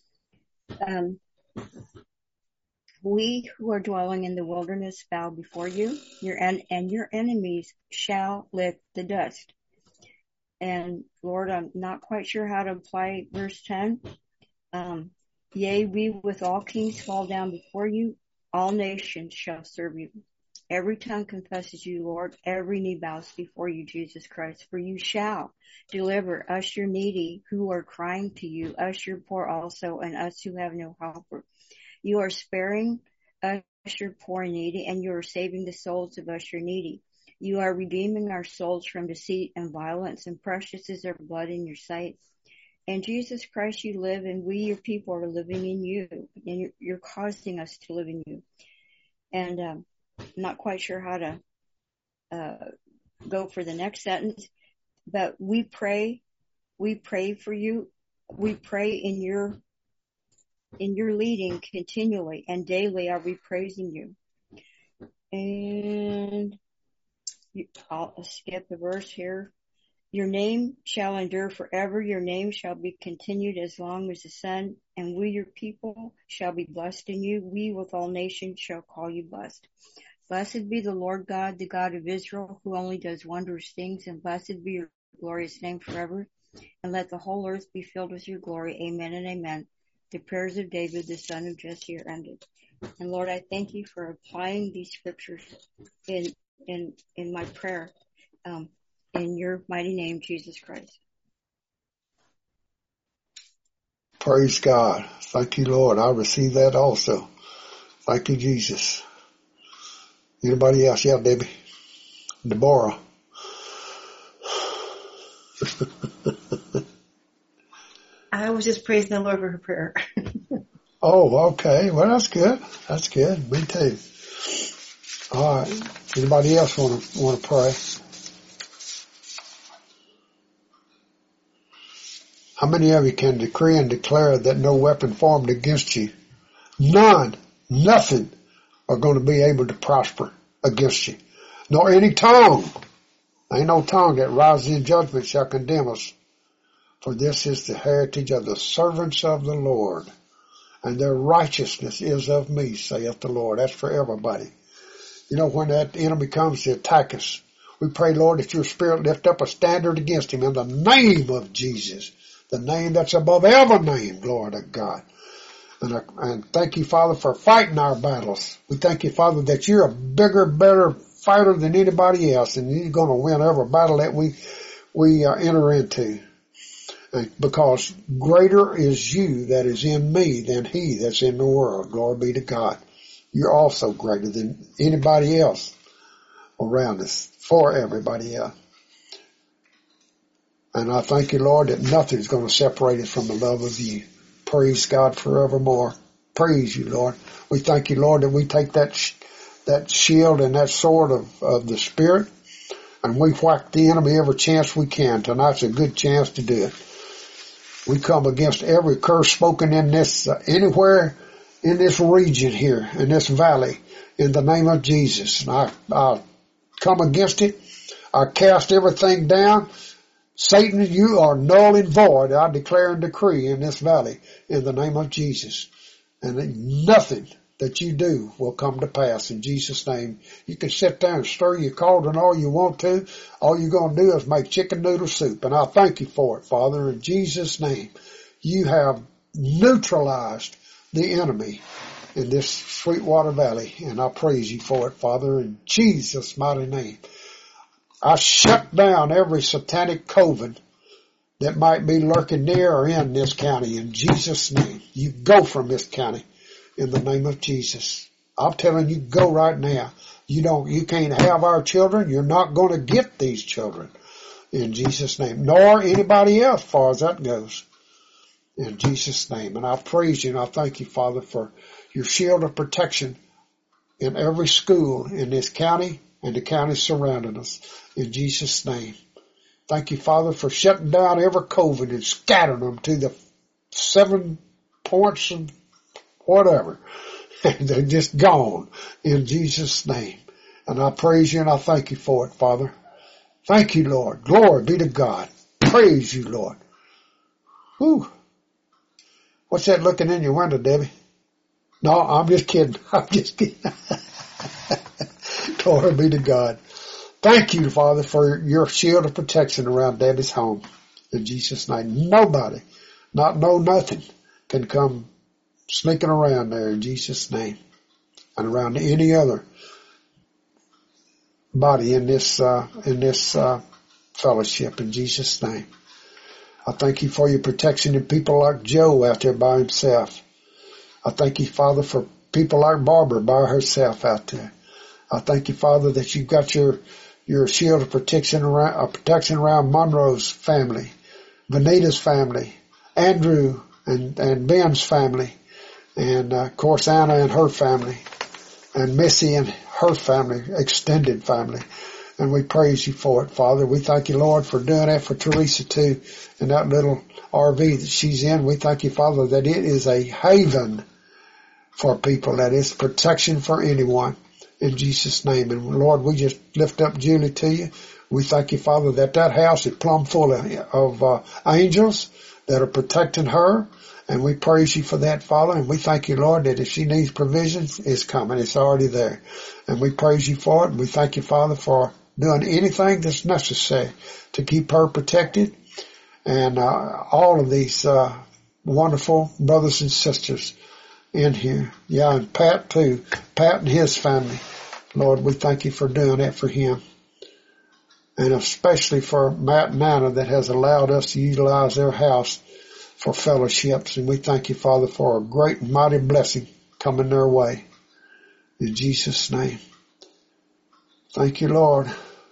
We who are dwelling in the wilderness bow before you, and your enemies shall lick the dust. And Lord, I'm not quite sure how to apply verse 10. Yea, we with all kings fall down before you. All nations shall serve you. Every tongue confesses you, Lord. Every knee bows before you, Jesus Christ. For you shall deliver us, your needy, who are crying to you, us, your poor also, and us who have no helper. You are sparing us, your poor and needy, and you are saving the souls of us, your needy. You are redeeming our souls from deceit and violence, and precious is our blood in your sight. And Jesus Christ, you live, and we, your people, are living in you, and you're causing us to live in you. And I'm not quite sure how to go for the next sentence, but we pray for you. We pray in your leading continually, and daily are we praising you. And I'll skip the verse here. Your name shall endure forever. Your name shall be continued as long as the sun, and we, your people, shall be blessed in you. We with all nations shall call you blessed. Blessed be the Lord God, the God of Israel, who only does wondrous things, and blessed be your glorious name forever. And let the whole earth be filled with your glory. Amen and amen. The prayers of David, the son of Jesse, are ended. And Lord, I thank you for applying these scriptures in my prayer, in your mighty name, Jesus Christ. Praise God. Thank you, Lord. I receive that also. Thank you, Jesus. Anybody else? Yeah, Debbie. Deborah. I was just praising the Lord for her prayer. Oh, okay. Well, that's good. That's good. Me too. All right. Anybody else want to pray? How many of you can decree and declare that no weapon formed against you, nothing are going to be able to prosper against you, nor any tongue? Ain't no tongue that rises in judgment shall condemn us. For this is the heritage of the servants of the Lord, and their righteousness is of me, saith the Lord. That's for everybody. You know, when that enemy comes to attack us, we pray, Lord, that your Spirit lift up a standard against him in the name of Jesus, the name that's above every name, glory to God. And thank you, Father, for fighting our battles. We thank you, Father, that you're a bigger, better fighter than anybody else, and you're going to win every battle that we enter into. Because greater is you that is in me than he that's in the world. Glory be to God. You're also greater than anybody else around us, for everybody else. And I thank you, Lord, that nothing's going to separate us from the love of you. Praise God forevermore. Praise you, Lord. We thank you, Lord, that we take that shield and that sword of the Spirit, and we whack the enemy every chance we can. Tonight's a good chance to do it. We come against every curse spoken in this, anywhere in this region here, in this valley, in the name of Jesus. And I come against it. I cast everything down. Satan, you are null and void. I declare and decree in this valley in the name of Jesus. And nothing that you do will come to pass in Jesus' name. You can sit there and stir your cauldron all you want to. All you're going to do is make chicken noodle soup. And I thank you for it, Father, in Jesus' name. You have neutralized the enemy in this Sweetwater Valley. And I praise you for it, Father, in Jesus' mighty name. I shut down every satanic coven that might be lurking near or in this county in Jesus' name. You go from this county in the name of Jesus. I'm telling you, go right now. You can't have our children. You're not going to get these children in Jesus' name, nor anybody else as far as that goes in Jesus' name. And I praise you and I thank you, Father, for your shield of protection in every school in this county and the counties surrounding us in Jesus' name. Thank you, Father, for shutting down every COVID and scattering them to the 7 points of whatever. And they're just gone in Jesus' name. And I praise you and I thank you for it, Father. Thank you, Lord. Glory be to God. Praise you, Lord. Whew. What's that looking in your window, Debbie? No, I'm just kidding. I'm just kidding. Glory be to God. Thank you, Father, for your shield of protection around Debbie's home. In Jesus' name. Nobody, nothing can come sneaking around there in Jesus' name. And around any other body in this fellowship in Jesus' name. I thank you for your protection in people like Joe out there by himself. I thank you, Father, for people like Barbara by herself out there. I thank you, Father, that you've got your shield of protection around Monroe's family, Vanita's family, Andrew and Ben's family, and of course Anna and her family, and Missy and her family, extended family. And we praise you for it, Father. We thank you, Lord, for doing that for Teresa too, and that little RV that she's in. We thank you, Father, that it is a haven for people, that is protection for anyone. In Jesus' name. And Lord, we just lift up Julie to you. We thank you, Father, that house is plumb full of angels that are protecting her. And we praise you for that, Father. And we thank you, Lord, that if she needs provisions, it's coming. It's already there. And we praise you for it. And we thank you, Father, for doing anything that's necessary to keep her protected. And all of these wonderful brothers and sisters in here. Yeah, and Pat too. Pat and his family. Lord, we thank you for doing that for him. And especially for Matt and Anna that has allowed us to utilize their house for fellowships. And we thank you, Father, for a great and mighty blessing coming their way. In Jesus' name. Thank you, Lord.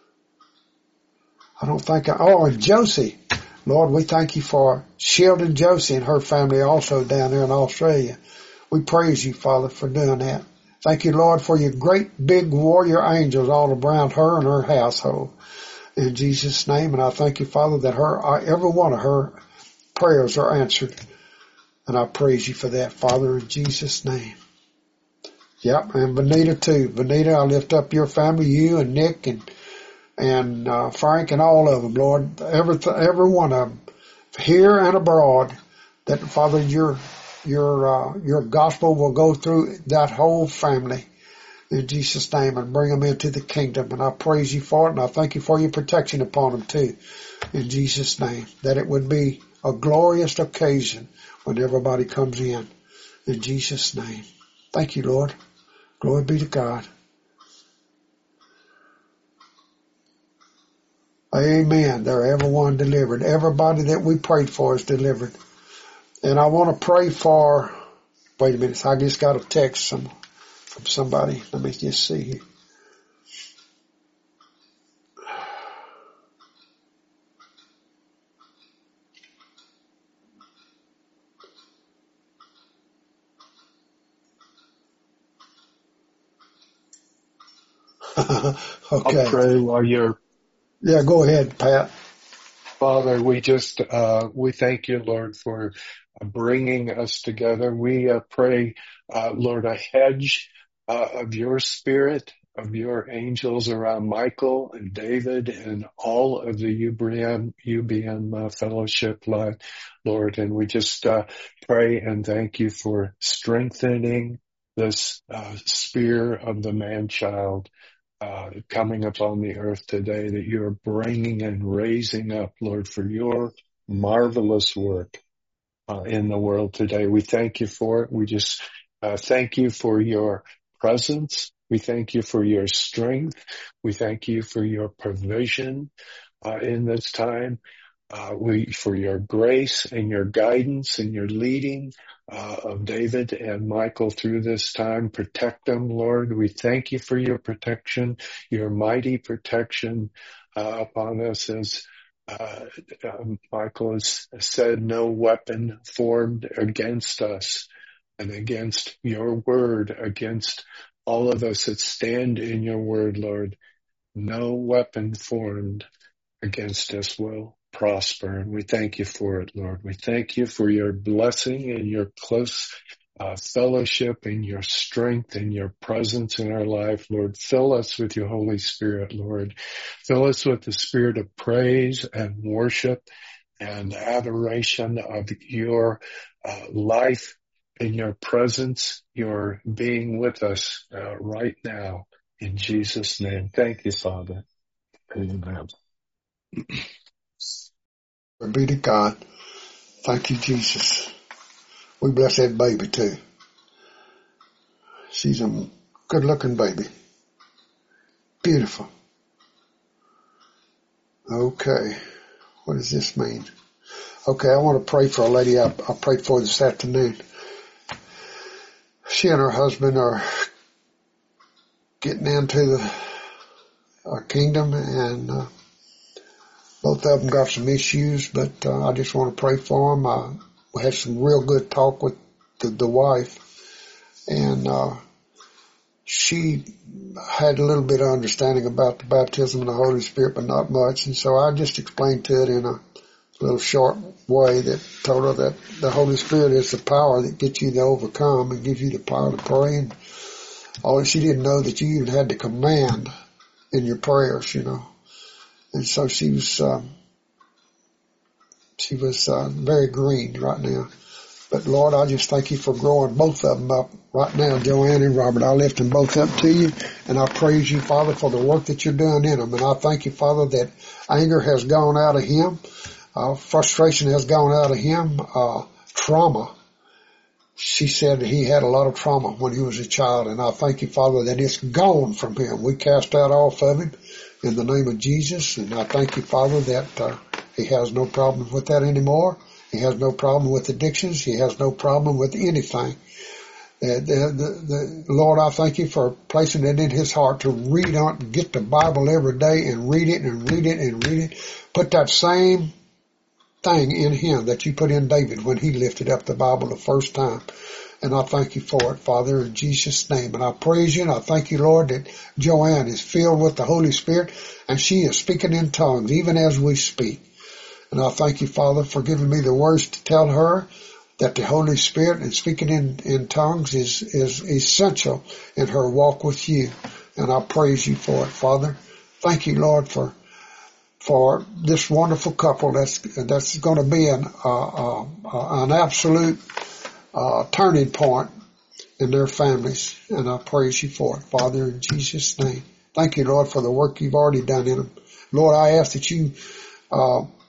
And Josie. Lord, we thank you for shielding Josie and her family also down there in Australia. We praise you, Father, for doing that. Thank you, Lord, for your great big warrior angels all around her and her household. In Jesus' name. And I thank you, Father, that every one of her prayers are answered. And I praise you for that, Father, in Jesus' name. Yep, and Vanita too. Vanita, I lift up your family, you and Nick and Frank and all of them, Lord. Every one of them, here and abroad, that, Father, your gospel will go through that whole family in Jesus' name and bring them into the kingdom. And I praise you for it, and I thank you for your protection upon them too, in Jesus' name, that it would be a glorious occasion when everybody comes in In Jesus' name. Thank you, Lord. Glory be to God. Amen. They're everyone delivered. Everybody that we prayed for is delivered. And I want to pray for, wait a minute, I just got a text from somebody. Let me just see here. Okay. I'll pray while you're... Yeah, go ahead, Pat. Father, we thank you, Lord, for bringing us together. We pray, Lord, a hedge of your spirit, of your angels around Michael and David and all of the UBM fellowship, Lord. And we just pray and thank you for strengthening this spear of the man-child coming upon the earth today, that you are bringing and raising up, Lord, for your marvelous work in the world today. We thank you for it. We just thank you for your presence. We thank you for your strength. We thank you for your provision in this time. For your grace and your guidance and your leading of David and Michael through this time. Protect them, Lord. We thank you for your protection, your mighty protection upon us, as Michael has said, no weapon formed against us and against your word, against all of us that stand in your word, Lord. No weapon formed against us will prosper, and we thank you for it, Lord. We thank you for your blessing and your close fellowship and your strength and your presence in our life, Lord. Fill us with your Holy Spirit, Lord. Fill us with the spirit of praise and worship and adoration of your life and your presence, your being with us right now. In Jesus' name, thank you, Father. Amen. Be to God. Thank you, Jesus. We bless that baby too. She's a good looking baby. Beautiful. Okay. What does this mean? Okay, I want to pray for a lady I prayed for this afternoon. She and her husband are getting into the kingdom, and both of them got some issues, but I just want to pray for them. We had some real good talk with the wife, and she had a little bit of understanding about the baptism of the Holy Spirit, but not much. And so I just explained to it in a little short way that told her that the Holy Spirit is the power that gets you to overcome and gives you the power to pray. And she didn't know that you even had to command in your prayers, you know. And so she was very green right now. But Lord, I just thank you for growing both of them up right now, Joanne and Robert. I lift them both up to you, and I praise you, Father, for the work that you're doing in them. And I thank you, Father, that anger has gone out of him, frustration has gone out of him, trauma. She said that he had a lot of trauma when he was a child, and I thank you, Father, that it's gone from him. We cast that off of him in the name of Jesus, and I thank you, Father, that he has no problem with that anymore. He has no problem with addictions. He has no problem with anything. Lord, I thank you for placing it in his heart to read on, get the Bible every day and read it and read it and read it. Put that same thing in him that you put in David when he lifted up the Bible the first time. And I thank you for it, Father, in Jesus' name. And I praise you, and I thank you, Lord, that Joanne is filled with the Holy Spirit, and she is speaking in tongues, even as we speak. And I thank you, Father, for giving me the words to tell her that the Holy Spirit and speaking in tongues is essential in her walk with you. And I praise you for it, Father. Thank you, Lord, for this wonderful couple that's going to be an absolute turning point in their families. And I praise you for it, Father, in Jesus' name. Thank you, Lord, for the work you've already done in them. Lord, I ask that you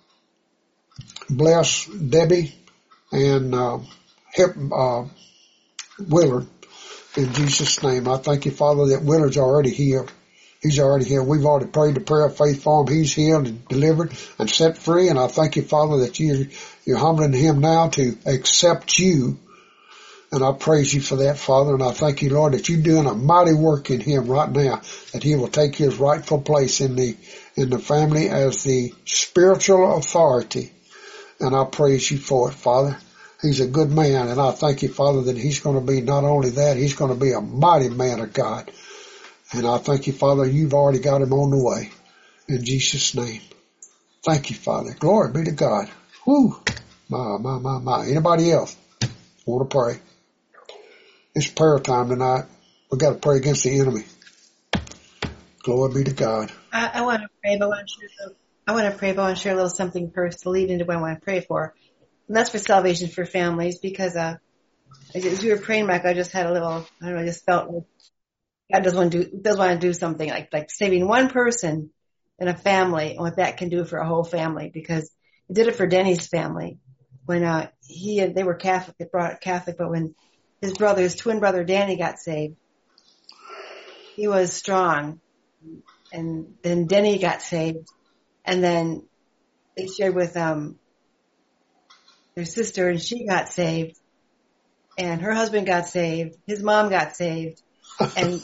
bless Debbie and help Willard. In Jesus' name, I thank you, Father, that Willard's already healed. He's already healed. We've already prayed the prayer of faith for him. He's healed and delivered and set free. And I thank you, Father, that you're humbling him now to accept you. And I praise you for that, Father. And I thank you, Lord, that you're doing a mighty work in him right now, that he will take his rightful place in the family as the spiritual authority. And I praise you for it, Father. He's a good man, and I thank you, Father, that he's going to be not only that, he's going to be a mighty man of God. And I thank you, Father, you've already got him on the way. In Jesus' name. Thank you, Father. Glory be to God. Whew. My. Anybody else want to pray? It's prayer time tonight. We've got to pray against the enemy. Glory be to God. I want to pray, but I want to share a little something first to lead into what I want to pray for. And that's for salvation for families, because as you were praying, Mike, I just had I just felt like God does want to do something like saving one person in a family and what that can do for a whole family, because He did it for Denny's family when they were Catholic, they brought it Catholic, but when his twin brother Danny got saved, he was strong, and then Denny got saved, and then they shared with their sister, and she got saved, and her husband got saved, his mom got saved, and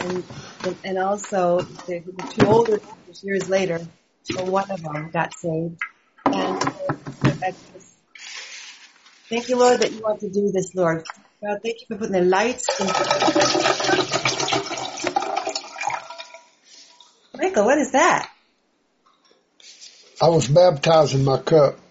also the two older years later, so one of them got saved. And thank you, Lord, that you want to do this, Lord. God, thank you for putting the lights. Michael, what is that? I was baptizing my cup.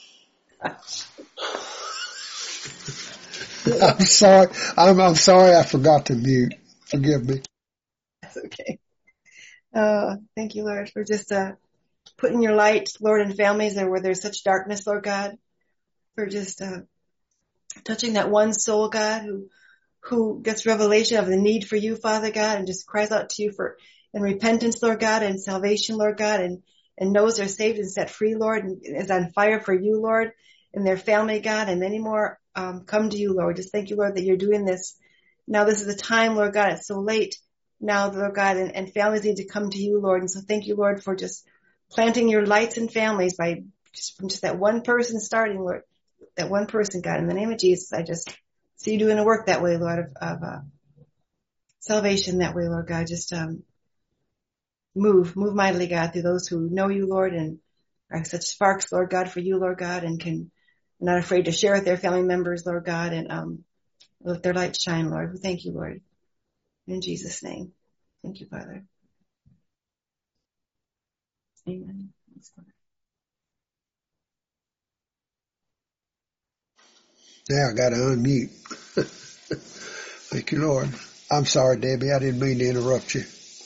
I'm sorry. I'm sorry I forgot to mute. Forgive me. That's okay. Thank you, Lord, for just putting your light, Lord, in families where there's such darkness, Lord God, for just touching that one soul, God, who gets revelation of the need for you, Father God, and just cries out to you in repentance, Lord God, and salvation, Lord God, and knows they're saved and set free, Lord, and is on fire for you, Lord, and their family, God, and many more come to you, Lord. Just thank you, Lord, that you're doing this. Now this is the time, Lord God, it's so late now, Lord God, and families need to come to you, Lord. And so thank you, Lord, for just planting your lights in families from just that one person starting, Lord, that one person, God. In the name of Jesus, I just see you doing a work that way, Lord, of salvation that way, Lord God. Just move mightily, God, through those who know you, Lord, and are such sparks, Lord God, for you, Lord God, and are not afraid to share with their family members, Lord God, and let their light shine, Lord. We thank you, Lord. In Jesus' name. Thank you, Father. Amen. Now I got to unmute. Thank you, Lord. I'm sorry, Debbie. I didn't mean to interrupt you.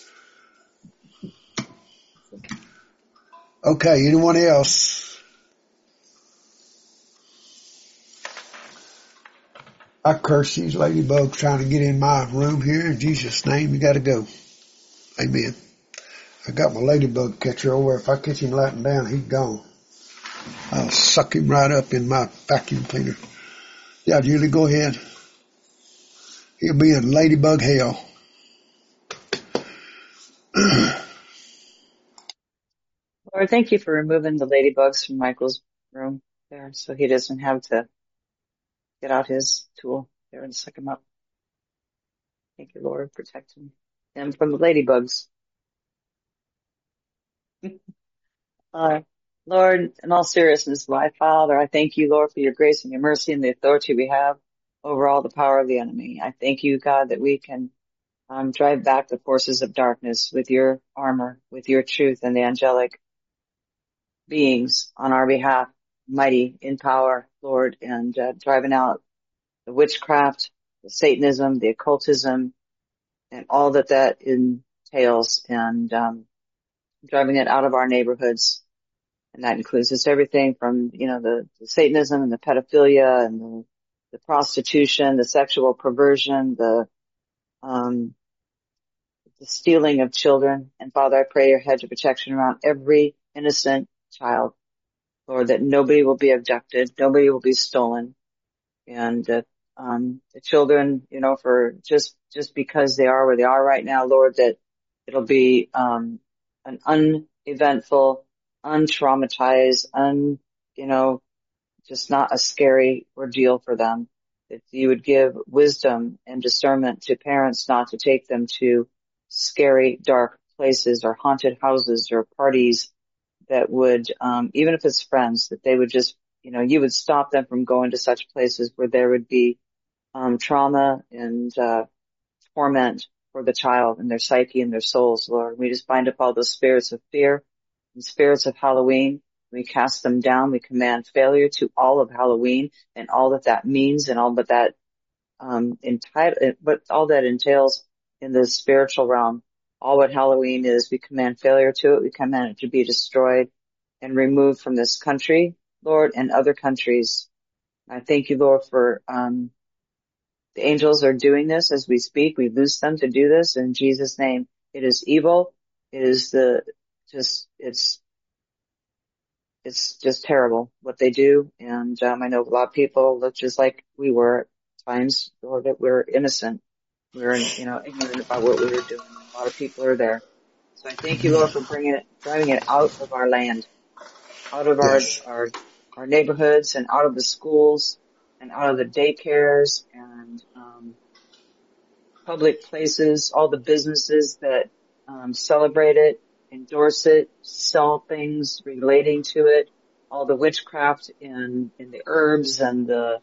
Okay, anyone else? I curse these ladybugs trying to get in my room here. In Jesus' name, you got to go. Amen. I got my ladybug catcher over. If I catch him lighting down, he's gone. I'll suck him right up in my vacuum cleaner. Yeah, Julie, go ahead. He'll be in ladybug hell. Lord, thank you for removing the ladybugs from Michael's room there, so he doesn't have to get out his tool there and suck him up. Thank you, Lord, protect him from the ladybugs. Lord, in all seriousness, my Father, I thank you, Lord, for your grace and your mercy and the authority we have over all the power of the enemy. I thank you, God, that we can drive back the forces of darkness with your armor, with your truth and the angelic beings on our behalf, mighty in power, Lord, and driving out the witchcraft, the Satanism, the occultism, and all that entails, and driving it out of our neighborhoods. And that includes just everything from, the Satanism and the pedophilia and the prostitution, the sexual perversion, the stealing of children. And Father, I pray your hedge of protection around every innocent child, Lord, that nobody will be abducted, nobody will be stolen, and that the children, for just because they are where they are right now, Lord, that it'll be, an uneventful, untraumatized, just not a scary ordeal for them. That you would give wisdom and discernment to parents not to take them to scary, dark places or haunted houses or parties that would, even if it's friends, that they would just, you would stop them from going to such places where there would be trauma and torment for the child and their psyche and their souls, Lord. We just bind up all those spirits of fear and spirits of Halloween. We cast them down. We command failure to all of Halloween and all that means and all that all that entails in the spiritual realm. All what Halloween is, we command failure to it. We command it to be destroyed and removed from this country, Lord, and other countries. I thank you, Lord, for the angels are doing this as we speak. We loose them to do this in Jesus' name. It is evil. It is it's just terrible what they do. And I know a lot of people look just like we were at times, or that we're innocent. We're ignorant about what we were doing. A lot of people are there. So I thank you, Lord, for driving it out of our land, out of our neighborhoods and out of the schools and out of the daycares and public places, all the businesses that celebrate it, endorse it, sell things relating to it, all the witchcraft in the herbs and the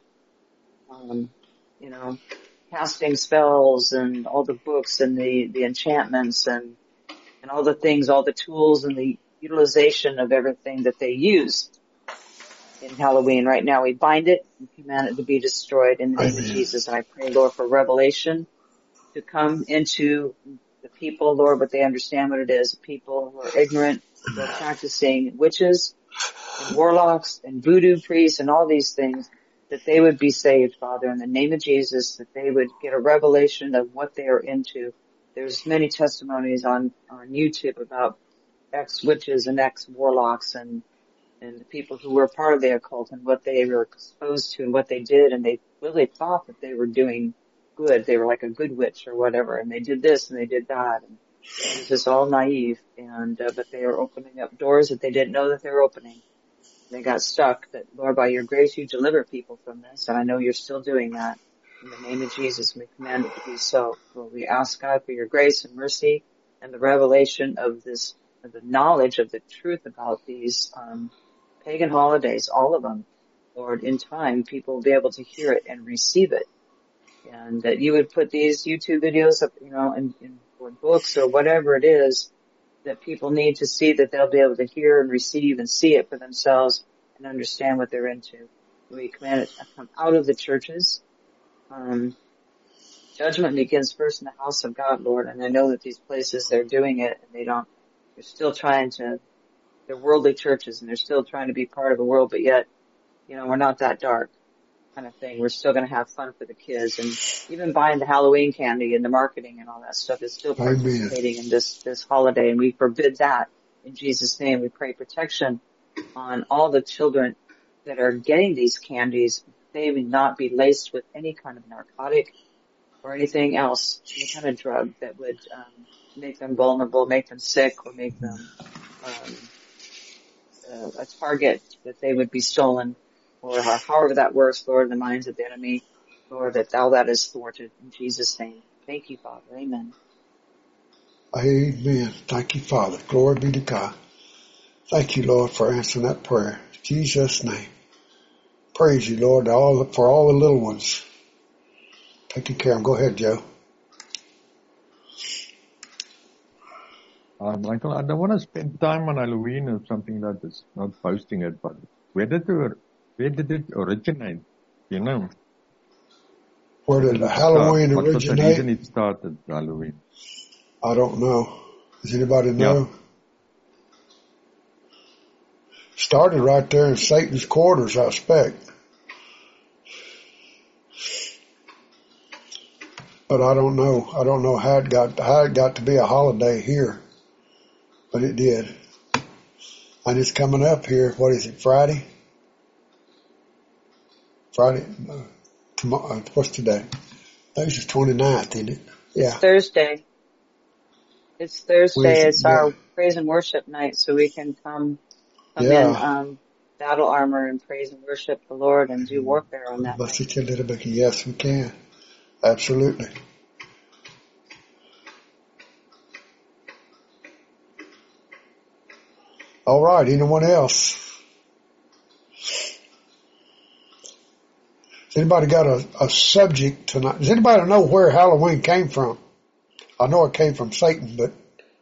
casting spells and all the books and the enchantments and all the things, all the tools and the utilization of everything that they use in Halloween. Right now we bind it and command it to be destroyed in the name of Jesus. And I pray, Lord, for revelation to come into the people, Lord, but they understand what it is. People who are ignorant, who are practicing witches and warlocks and voodoo priests and all these things, that they would be saved, Father, in the name of Jesus, that they would get a revelation of what they are into. There's many testimonies on YouTube about ex-witches and ex-warlocks and the people who were part of the occult and what they were exposed to and what they did, and they really thought that they were doing good. They were like a good witch or whatever, and they did this and they did that, and it was just all naive, and but they are opening up doors that they didn't know that they were opening. They got stuck. That, Lord, by your grace, you deliver people from this, and I know you're still doing that. In the name of Jesus, we command it to be so. Lord, we ask God for your grace and mercy and the revelation of this, of the knowledge of the truth about these pagan holidays, all of them. Lord, in time, people will be able to hear it and receive it, and that you would put these YouTube videos up, in or books or whatever it is that people need to see, that they'll be able to hear and receive and see it for themselves and understand what they're into. We command it to come out of the churches. Judgment begins first in the house of God, Lord, and I know that these places, they're doing it, and they're still trying to, they're worldly churches, and they're still trying to be part of the world, but yet, we're not that dark kind of thing. We're still going to have fun for the kids, and even buying the Halloween candy and the marketing and all that stuff is still participating in this holiday, and we forbid that in Jesus' name. We pray protection on all the children that are getting these candies. They would not be laced with any kind of narcotic or anything else, any kind of drug that would make them vulnerable, make them sick, or make them a target that they would be stolen, or however that works, Lord, in the minds of the enemy, Lord, that all that is thwarted in Jesus' name. Thank you, Father. Amen. Amen. Thank you, Father. Glory be to God. Thank you, Lord, for answering that prayer. In Jesus' name. Praise you, Lord, for all the little ones. Taking care of them. Go ahead, Joe. Michael, I don't want to spend time on Halloween or something that is not posting it, but where did it originate? Where did Halloween originate? What was the reason it started, Halloween? I don't know. Does anybody know? Yeah. Started right there in Satan's quarters, I expect. But I don't know. I don't know how it got to be a holiday here. But it did. And it's coming up here. What is it, Friday? tomorrow. What's today? Today's the 29th, isn't it? Yeah. It's Thursday. It's Thursday. It's our praise and worship night, so we can come in battle armor and praise and worship the Lord and do warfare on that night. Yes, we can. Absolutely. All right. Anyone else? Has anybody got a subject tonight? Does anybody know where Halloween came from? I know it came from Satan, but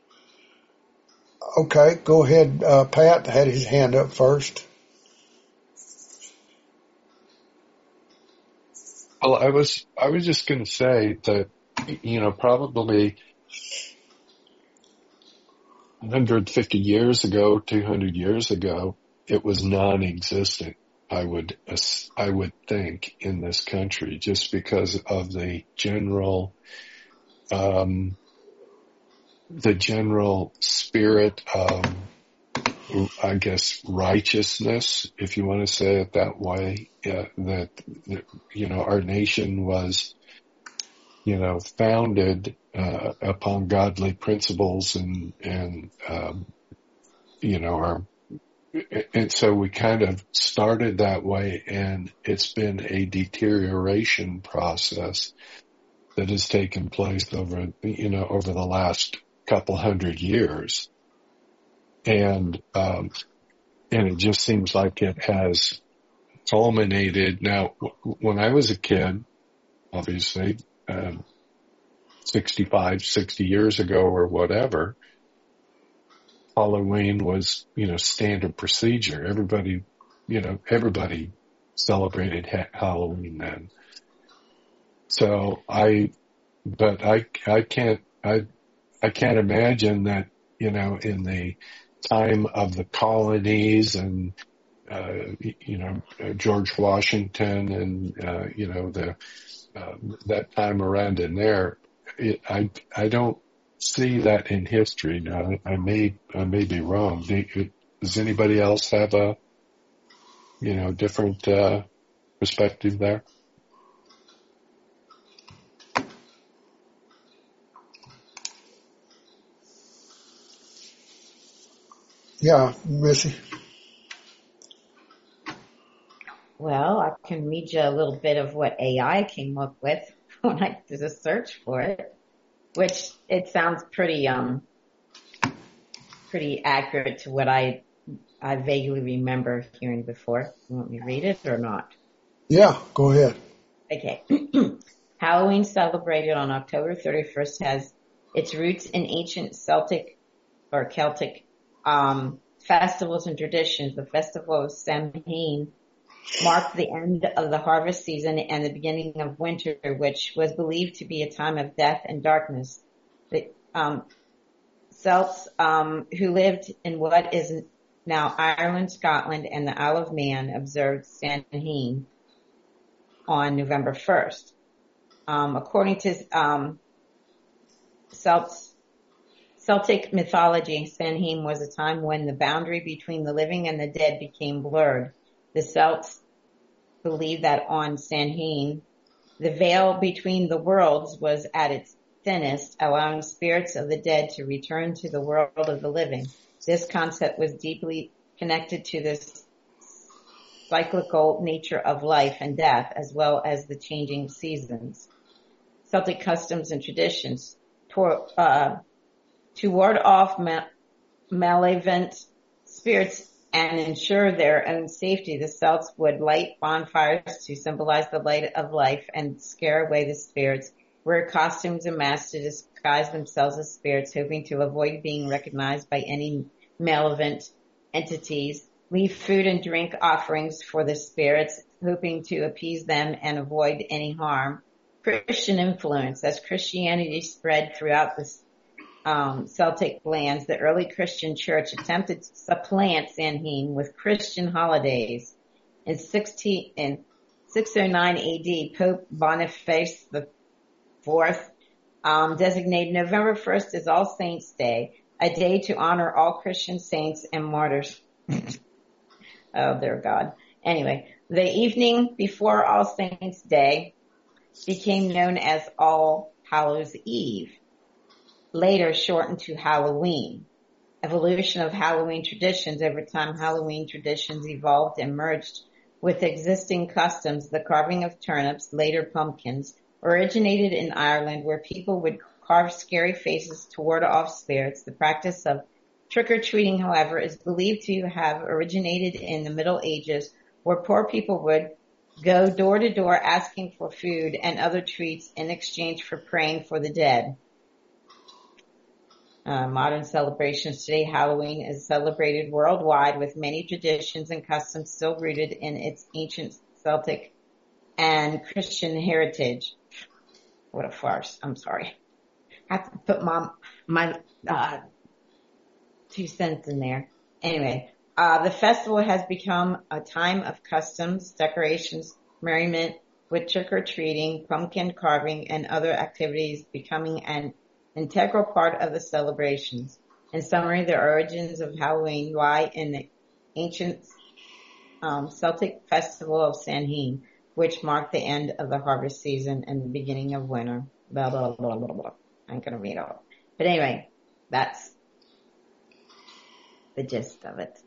okay, go ahead. Pat had his hand up first. Well, I was just going to say that, probably 150 years ago, 200 years ago, it was non-existent. I would think in this country, just because of the general spirit of, I guess, righteousness, if you want to say it that way, that our nation was, founded upon godly principles and so we kind of started that way, and it's been a deterioration process that has taken place over the last couple hundred years. And it just seems like it has culminated. Now, when I was a kid, obviously, 60 years ago or whatever, Halloween was, standard procedure. Everybody celebrated Halloween then. So I can't imagine that, in the time of the colonies and, George Washington and, that time around in there, I don't see that in history. Now, I may be wrong. Does anybody else have a, different, perspective there? Yeah, Missy. Well, I can read you a little bit of what AI came up with when I did a search for it, which it sounds pretty accurate to what I vaguely remember hearing before. You want me to read it or not? Yeah, go ahead. Okay. Halloween, celebrated on October 31st, has its roots in ancient Celtic festivals and traditions. The festival of Samhain marked the end of the harvest season and the beginning of winter, which was believed to be a time of death and darkness. The Celts who lived in what is now Ireland, Scotland, and the Isle of Man observed Samhain on November 1st. According to Celtic mythology, Samhain was a time when the boundary between the living and the dead became blurred. The Celts believed that on Samhain, the veil between the worlds was at its thinnest, allowing spirits of the dead to return to the world of the living. This concept was deeply connected to the cyclical nature of life and death, as well as the changing seasons. Celtic customs and traditions to ward off malevolent spirits and ensure their own safety, the Celts would light bonfires to symbolize the light of life and scare away the spirits, wear costumes and masks to disguise themselves as spirits, hoping to avoid being recognized by any malevolent entities, leave food and drink offerings for the spirits, hoping to appease them and avoid any harm. Christian influence. As Christianity spread throughout the Celtic lands, the early Christian church attempted to supplant Samhain with Christian holidays. In 609 AD, Pope Boniface IV designated November 1st as All Saints' Day, a day to honor all Christian saints and martyrs. Oh, dear God. Anyway, The evening before All Saints' Day became known as All Hallows' Eve, later shortened to Halloween. Evolution of Halloween traditions. Over time, Halloween traditions evolved and merged with existing customs. The carving of turnips, later pumpkins, originated in Ireland, where people would carve scary faces to ward off spirits. The practice of trick-or-treating, however, is believed to have originated in the Middle Ages, where poor people would go door to door asking for food and other treats in exchange for praying for the dead. Modern celebrations today, Halloween is celebrated worldwide with many traditions and customs still rooted in its ancient Celtic and Christian heritage. What a farce. I'm sorry. I have to put my 2 cents in there. Anyway, the festival has become a time of customs, decorations, merriment, with trick-or-treating, pumpkin carving, and other activities becoming an integral part of the celebrations. In summary, the origins of Halloween lie in the ancient Celtic festival of Samhain, which marked the end of the harvest season and the beginning of winter. Blah, blah, blah, blah, blah. I ain't gonna read it all. But anyway, that's the gist of it.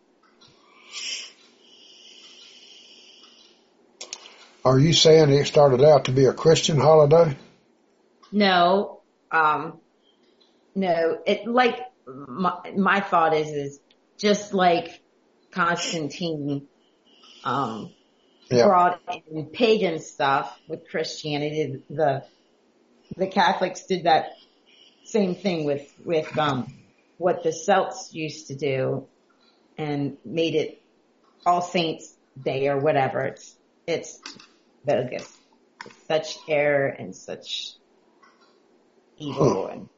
Are you saying it started out to be a Christian holiday? No, no, it like my thought is just like Constantine brought in pagan stuff with Christianity. The Catholics did that same thing with what the Celts used to do and made it All Saints Day or whatever. It's bogus. It's such error and such evil and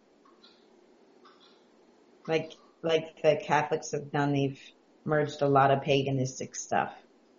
like the Catholics have done, they've merged a lot of paganistic stuff.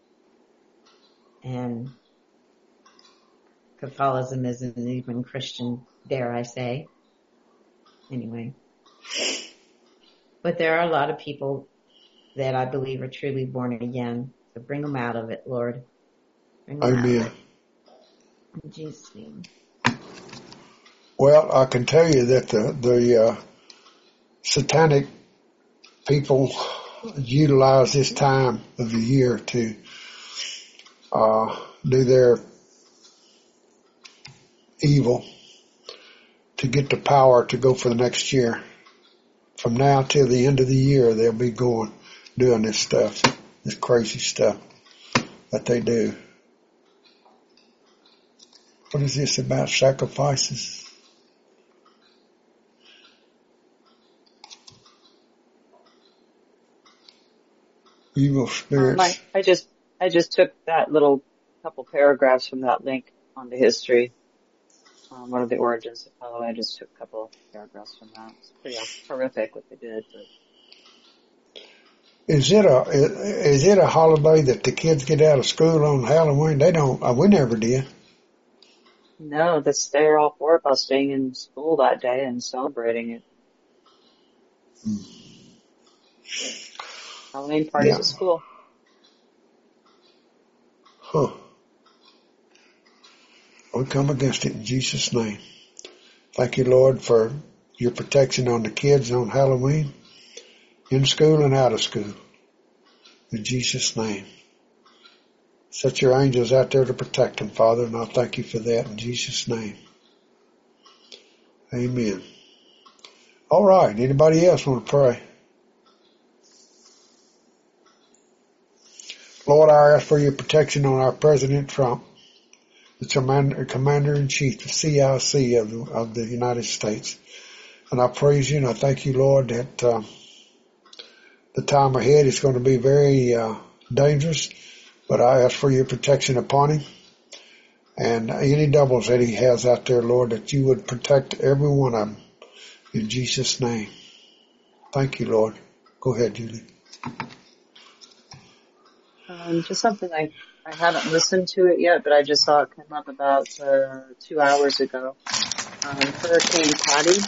And Catholicism isn't even Christian, dare I say. Anyway. But there are a lot of people that I believe are truly born again. So bring them out of it, Lord. Bring them Amen. out of it. In Jesus' name. Well, I can tell you that the satanic people utilize this time of the year to do their evil to get the power to go for the next year. From now till the end of the year, they'll be doing this stuff, this crazy stuff that they do. What is this about sacrifices? Evil spirits. I just took that little couple paragraphs from that link on the history. One of the origins of Halloween. I just took a couple paragraphs from that. It's pretty horrific what they did. But. Is it a holiday that the kids get out of school on Halloween? They don't. We never did. No, they're all for about staying in school that day and celebrating it. Halloween parties at school. Huh. We come against it in Jesus' name. Thank you, Lord, for your protection on the kids on Halloween, in school and out of school. In Jesus' name. Set your angels out there to protect them, Father, and I'll thank you for that in Jesus' name. Amen. All right. Anybody else want to pray? Lord, I ask for your protection on our President Trump, the Commander-in-Chief of CIC of the United States. And I praise you and I thank you, Lord, that the time ahead is going to be very dangerous. But I ask for your protection upon him and any doubles that he has out there, Lord, that you would protect every one of them in Jesus' name. Thank you, Lord. Go ahead, Julie. Just something I haven't listened to it yet, but I just saw it come up about 2 hours ago. Hurricane Patty.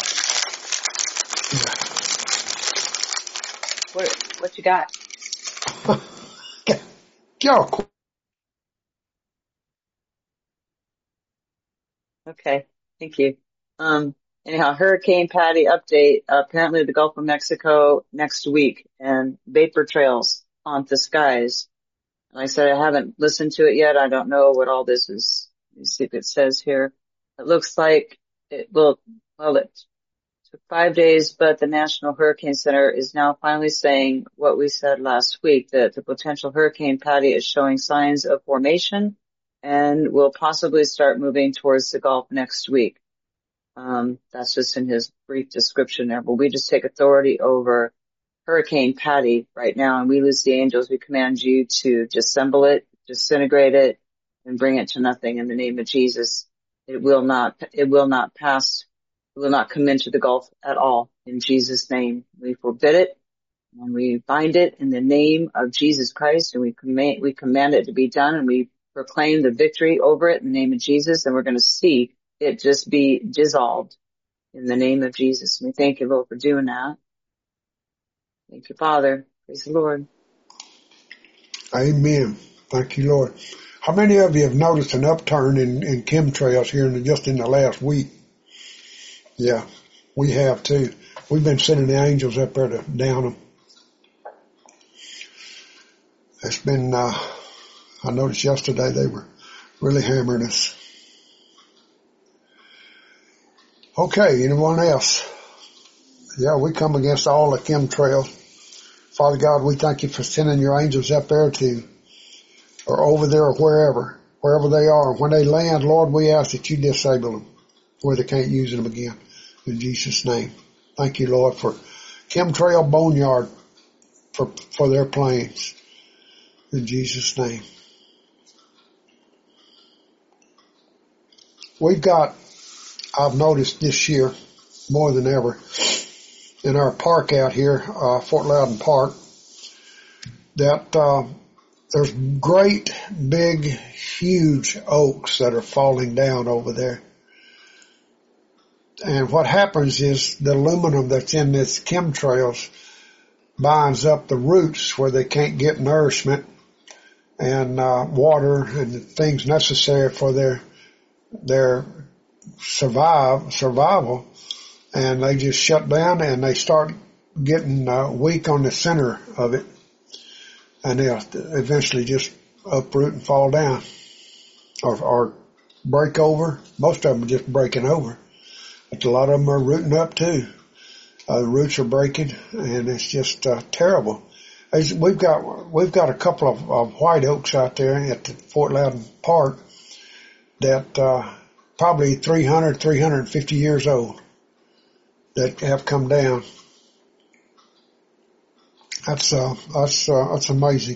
What you got? Y'all Okay. Thank you. Anyhow, Hurricane Patty update. Apparently the Gulf of Mexico next week and vapor trails haunt the skies. And I said I haven't listened to it yet. I don't know what all this is. Let me see if it says here. It looks like it will, well, it took 5 days, but the National Hurricane Center is now finally saying what we said last week, that the potential Hurricane Patty is showing signs of formation and will possibly start moving towards the Gulf next week. That's just in his brief description there, but we just take authority over Hurricane Patty right now, and we loose the angels. We command you to disassemble it, disintegrate it, and bring it to nothing in the name of Jesus. It will not pass. It will not come into the Gulf at all in Jesus' name. We forbid it and we bind it in the name of Jesus Christ, and we command it to be done, and we proclaim the victory over it in the name of Jesus, and we're going to see it just be dissolved in the name of Jesus. And we thank you, Lord, for doing that. Thank you, Father. Praise the Lord. Amen. Thank you, Lord. How many of you have noticed an upturn in chemtrails here just in the last week? Yeah, we have too. We've been sending the angels up there to down them. It's been, I noticed yesterday they were really hammering us. Okay, anyone else? Yeah, we come against all the chemtrails. Father God, we thank you for sending your angels up there or over there or wherever they are. When they land, Lord, we ask that you disable them where they can't use them again. In Jesus' name. Thank you, Lord, for chemtrail boneyard for their planes. In Jesus' name. I've noticed this year more than ever, in our park out here, Fort Loudon Park, that there's great, big, huge oaks that are falling down over there. And what happens is the aluminum that's in this chemtrails binds up the roots where they can't get nourishment and water and things necessary for their survival, and they just shut down and they start getting weak on the center of it, and they'll eventually just uproot and fall down or break over. Most of them are just breaking over, but a lot of them are rooting up too. The roots are breaking, and it's just terrible. We've got a couple of white oaks out there at the Fort Loudon Park that probably 350 years old that have come down. That's amazing.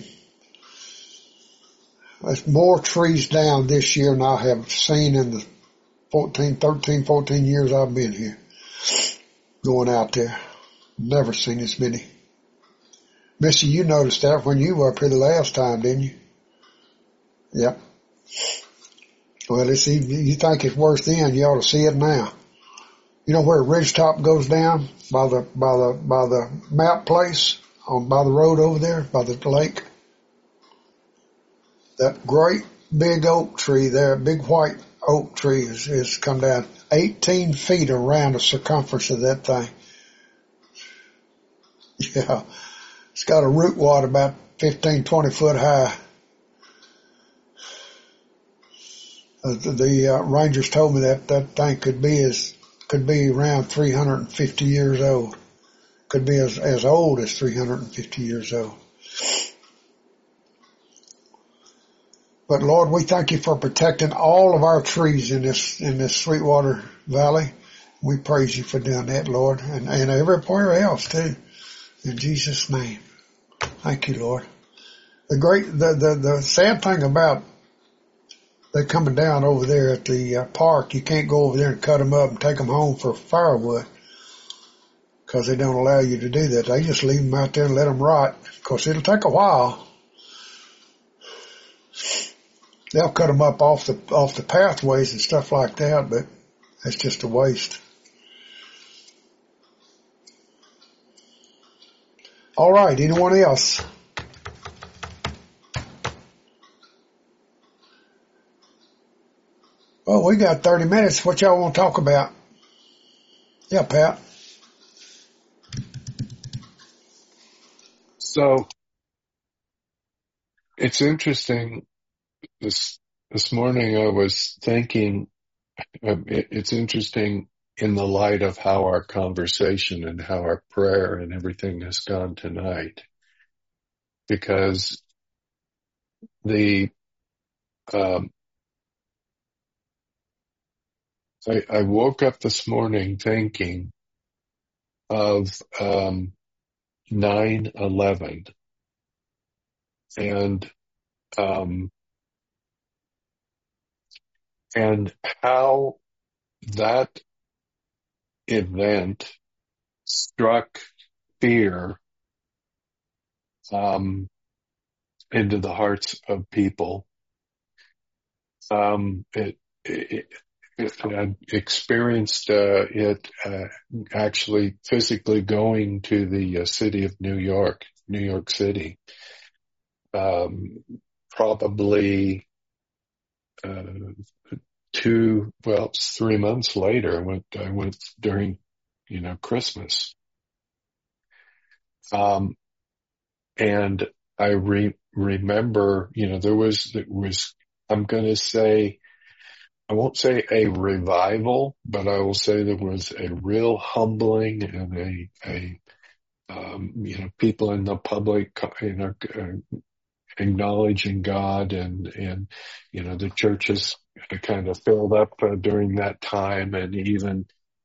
There's more trees down this year than I have seen in the 14 years I've been here. Going out there. Never seen as many. Missy, you noticed that when you were up here the last time, didn't you? Yep. Well, you think it's worse then, you ought to see it now. You know where Ridgetop goes down? By the map place? By the road over there? By the lake? That great big oak tree there, big white oak tree is come down 18 feet around the circumference of that thing. Yeah. It's got a root wad about 15, 20 foot high. The rangers told me that thing could be around 350 years old. Could be as old as 350 years old. But Lord, we thank you for protecting all of our trees in this Sweetwater Valley. We praise you for doing that, Lord, and everywhere else too. In Jesus' name. Thank you, Lord. The sad thing about they coming down over there at the park, you can't go over there and cut them up and take them home for firewood because they don't allow you to do that. They just leave them out there and let them rot. Of course, it'll take a while. They'll cut them up off the pathways and stuff like that, but it's just a waste. All right, anyone else? Well, we got 30 minutes. What y'all want to talk about? Yeah, Pat. So it's interesting. This morning I was thinking, it's interesting in the light of how our conversation and how our prayer and everything has gone tonight, because I woke up this morning thinking of 9/11 and how that event struck fear into the hearts of people. I experienced it actually physically going to the city of New York City. Probably 3 months later. I went during, Christmas. And I remember, there was, I'm going to say, I won't say a revival, but I will say there was a real humbling and people in the public, acknowledging God and the churches kind of filled up during that time, and even,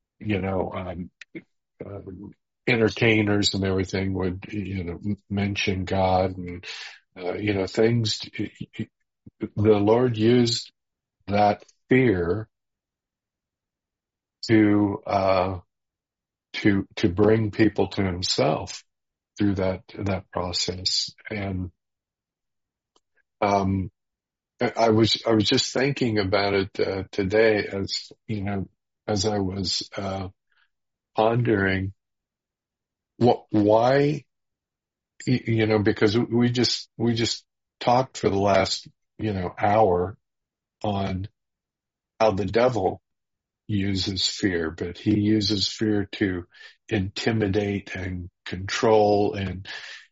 entertainers and everything would, mention God and, things. The Lord used that fear to bring people to Himself through that process. And I was just thinking about it today, as I was pondering why, because we just talked for the last hour on how the devil uses fear, but he uses fear to intimidate and control and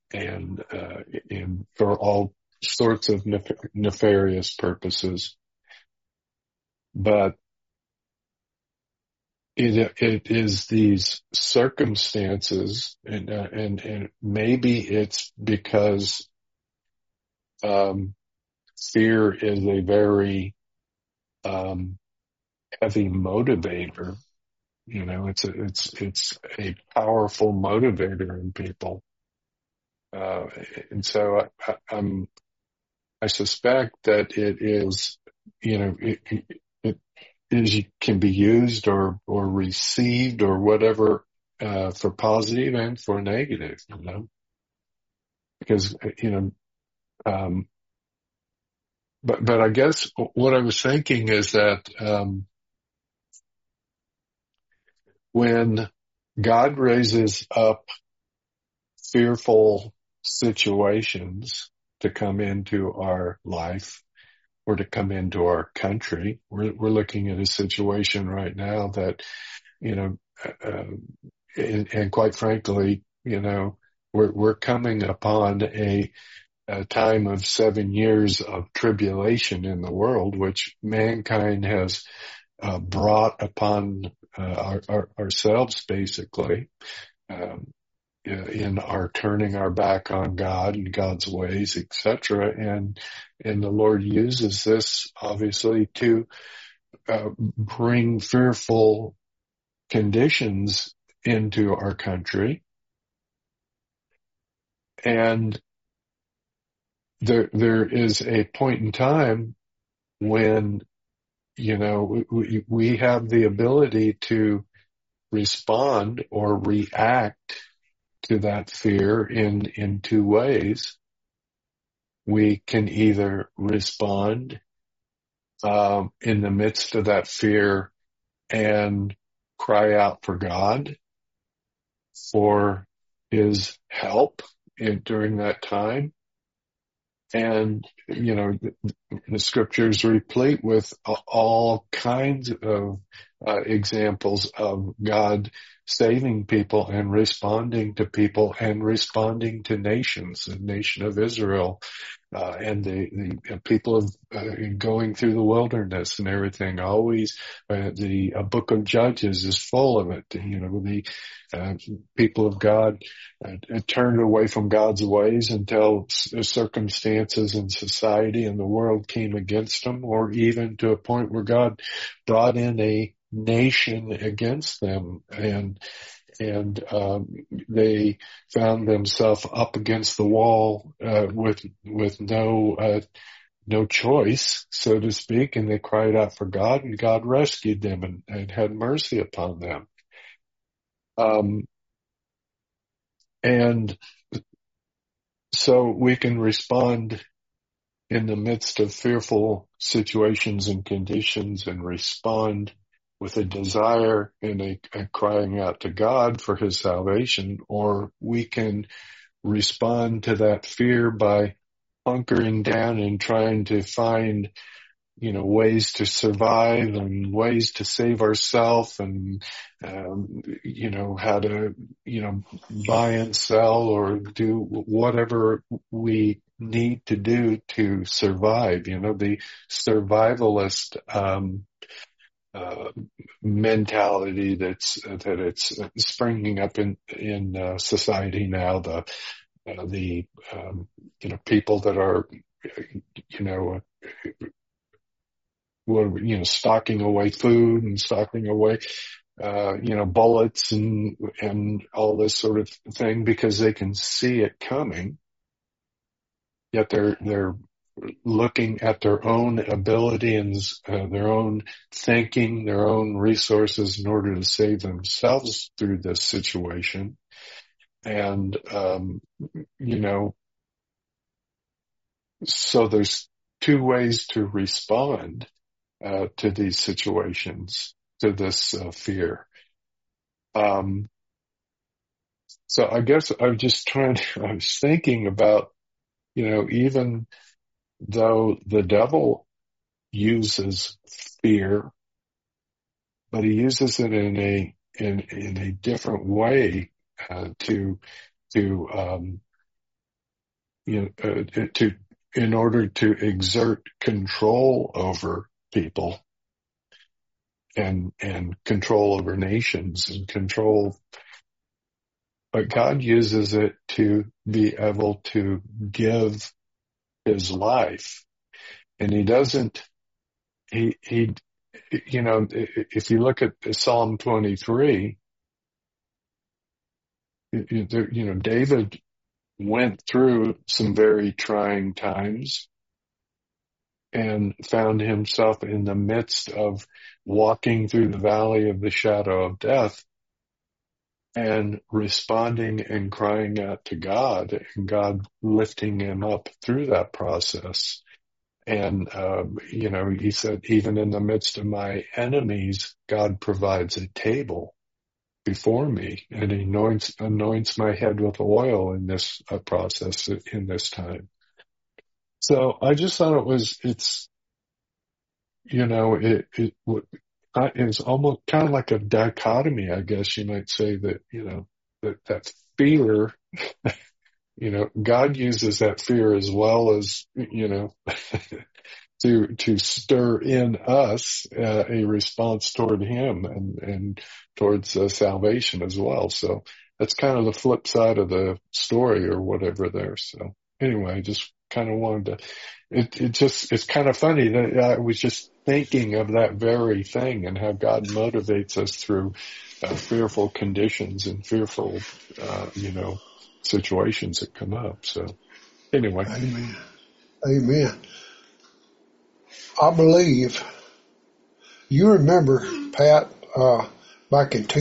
for all sorts of nefarious purposes. But it is these circumstances, and maybe it's because fear is a very heavy motivator. It's a powerful motivator in people, and so I suspect that it is, it can be used or received or whatever for positive and for negative, because but I guess what I was thinking is that when God raises up fearful situations to come into our life or to come into our country, we're looking at a situation right now that, and quite frankly, we're coming upon a time of 7 years of tribulation in the world, which mankind has brought upon ourselves, basically, in our turning our back on God and God's ways, etc. And the Lord uses this, obviously, to bring fearful conditions into our country. And there is a point in time when, we have the ability to respond or react to that fear in two ways. We can either respond in the midst of that fear and cry out for God for His help during that time, And, you know, the scriptures replete with all kinds of examples of God saving people and responding to people and responding to nations, the nation of Israel, and the people of going through the wilderness and everything. Always, the book of Judges is full of it. You know, the people of God turned away from God's ways until circumstances in society and the world came against them, or even to a point where God brought in a nation against them, and they found themselves up against the wall with no choice, so to speak, and they cried out for God, and God rescued them and had mercy upon them. And so we can respond in the midst of fearful situations and conditions, and respond with a desire and a crying out to God for his salvation, or we can respond to that fear by hunkering down and trying to find, you know, ways to survive and ways to save ourselves, and, you know, how to, you know, buy and sell or do whatever we need to do to survive. You know, the survivalist, mentality that it's springing up in society now. The you know, people that are, you know, stocking away food and stocking away, you know, bullets and all this sort of thing, because they can see it coming. Yet they're looking at their own ability and their own thinking, their own resources in order to save themselves through this situation. And, you know, so there's two ways to respond to these situations, to this fear. So I guess I was thinking about, you know, even though the devil uses fear, but he uses it in a different way in order to exert control over people and control over nations and control. But God uses it to be able to give his life. And he doesn't, you know, if you look at Psalm 23, you know, David went through some very trying times and found himself in the midst of walking through the valley of the shadow of death and responding and crying out to God, and God lifting him up through that process. And, you know, he said, even in the midst of my enemies, God provides a table before me, and he anoints my head with oil in this process, in this time. So I just thought it's, you know, it's almost kind of like a dichotomy, I guess you might say, that, you know, that fear, you know, God uses that fear as well as, you know, to stir in us a response toward him and towards salvation as well. So that's kind of the flip side of the story or whatever there. So anyway, I just kind of wanted to, it's kind of funny that I was just thinking of that very thing and how God motivates us through fearful conditions and fearful, you know, situations that come up. So anyway. Amen. Amen. I believe you remember, Pat, back in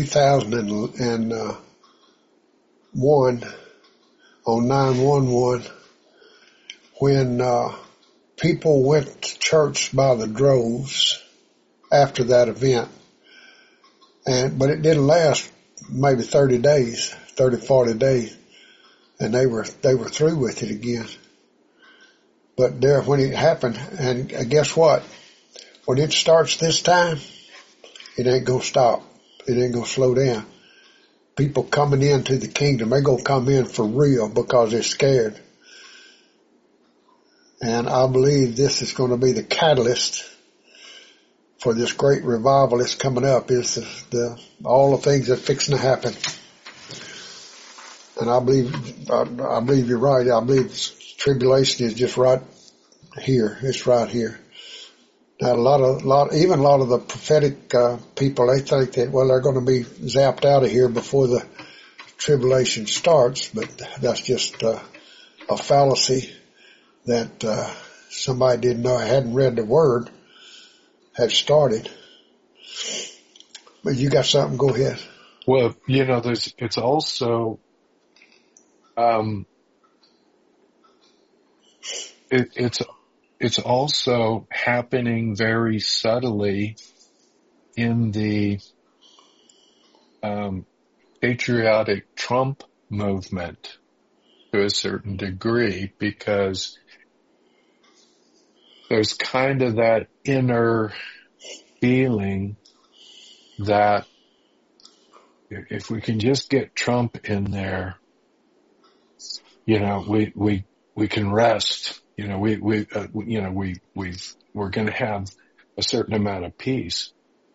2001 on 911 when people went to church by the droves after that event. But it didn't last maybe 40 days, and they were through with it again. But there, when it happened, and guess what? When it starts this time, it ain't gonna stop. It ain't gonna slow down. People coming into the kingdom, they're gonna come in for real because they're scared. And I believe this is going to be the catalyst for this great revival that's coming up, is all the things that are fixing to happen. And I believe you're right. I believe tribulation is just right here. It's right here. Now, even a lot of the prophetic people, they think that, well, they're going to be zapped out of here before the tribulation starts, but that's just a fallacy that somebody didn't know, hadn't read the word, had started. But you got something? Go ahead. Well, it's also it's also happening very subtly in the patriotic Trump movement to a certain degree, because there's kind of that inner feeling that if we can just get Trump in there, we can rest. We're going to have a certain amount of peace.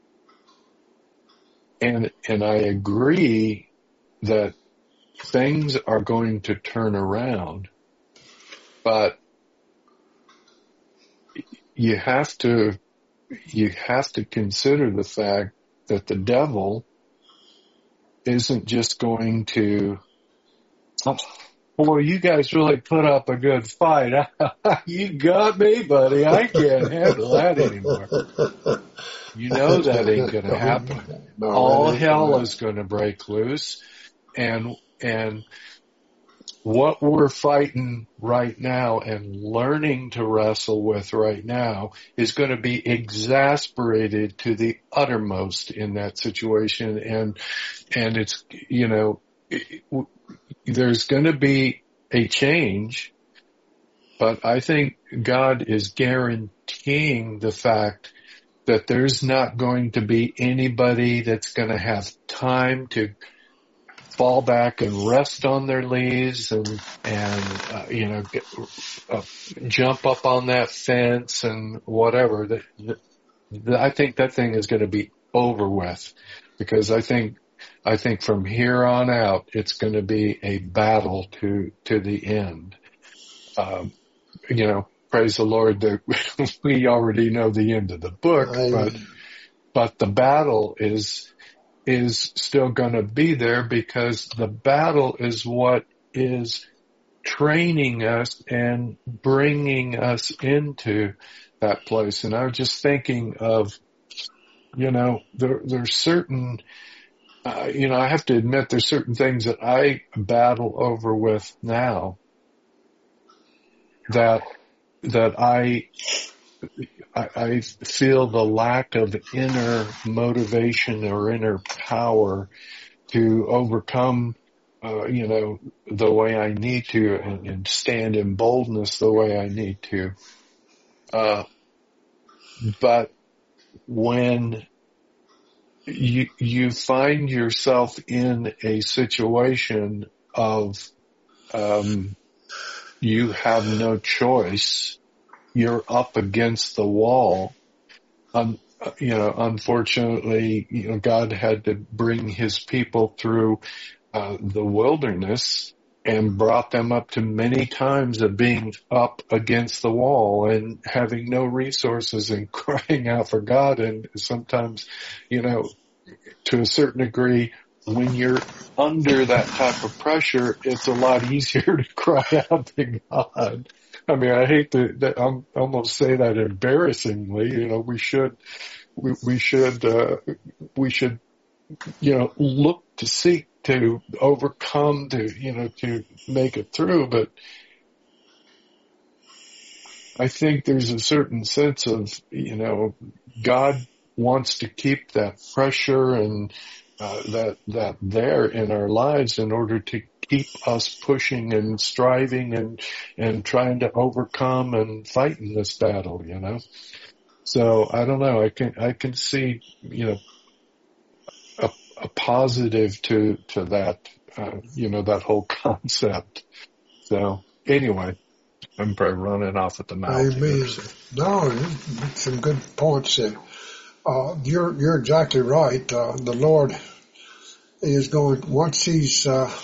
And I agree that things are going to turn around, but you have to consider the fact that the devil isn't just going to, boy, you guys really put up a good fight. You got me, buddy. I can't handle that anymore. You know that ain't going to happen. All hell is going to break loose, and what we're fighting right now and learning to wrestle with right now is going to be exasperated to the uttermost in that situation. And it's, there's going to be a change, but I think God is guaranteeing the fact that there's not going to be anybody that's going to have time to fall back and rest on their leaves and jump up on that fence and whatever. I think that thing is going to be over with, because I think from here on out it's going to be a battle to the end. Praise the Lord that we already know the end of the book, but the battle is still going to be there, because the battle is what is training us and bringing us into that place. And I was just thinking of, there's certain, I have to admit there's certain things that I battle over with now that I feel the lack of inner motivation or inner power to overcome, the way I need to, and stand in boldness the way I need to. But when you find yourself in a situation of, you have no choice, you're up against the wall. Unfortunately, God had to bring his people through the wilderness and brought them up to many times of being up against the wall and having no resources and crying out for God. And sometimes, to a certain degree, when you're under that type of pressure, it's a lot easier to cry out to God. I mean, I hate to almost say that embarrassingly. We should, look to seek to overcome, to make it through. But I think there's a certain sense of, God wants to keep that pressure and that there in our lives in order to keep us pushing and striving and trying to overcome and fight in this battle, you know. So I don't know. I can see, you know, a positive to that, you know, that whole concept. So anyway, I'm probably running off at the mouth. Amen. No, some good points there. You're exactly right. The Lord is going, once these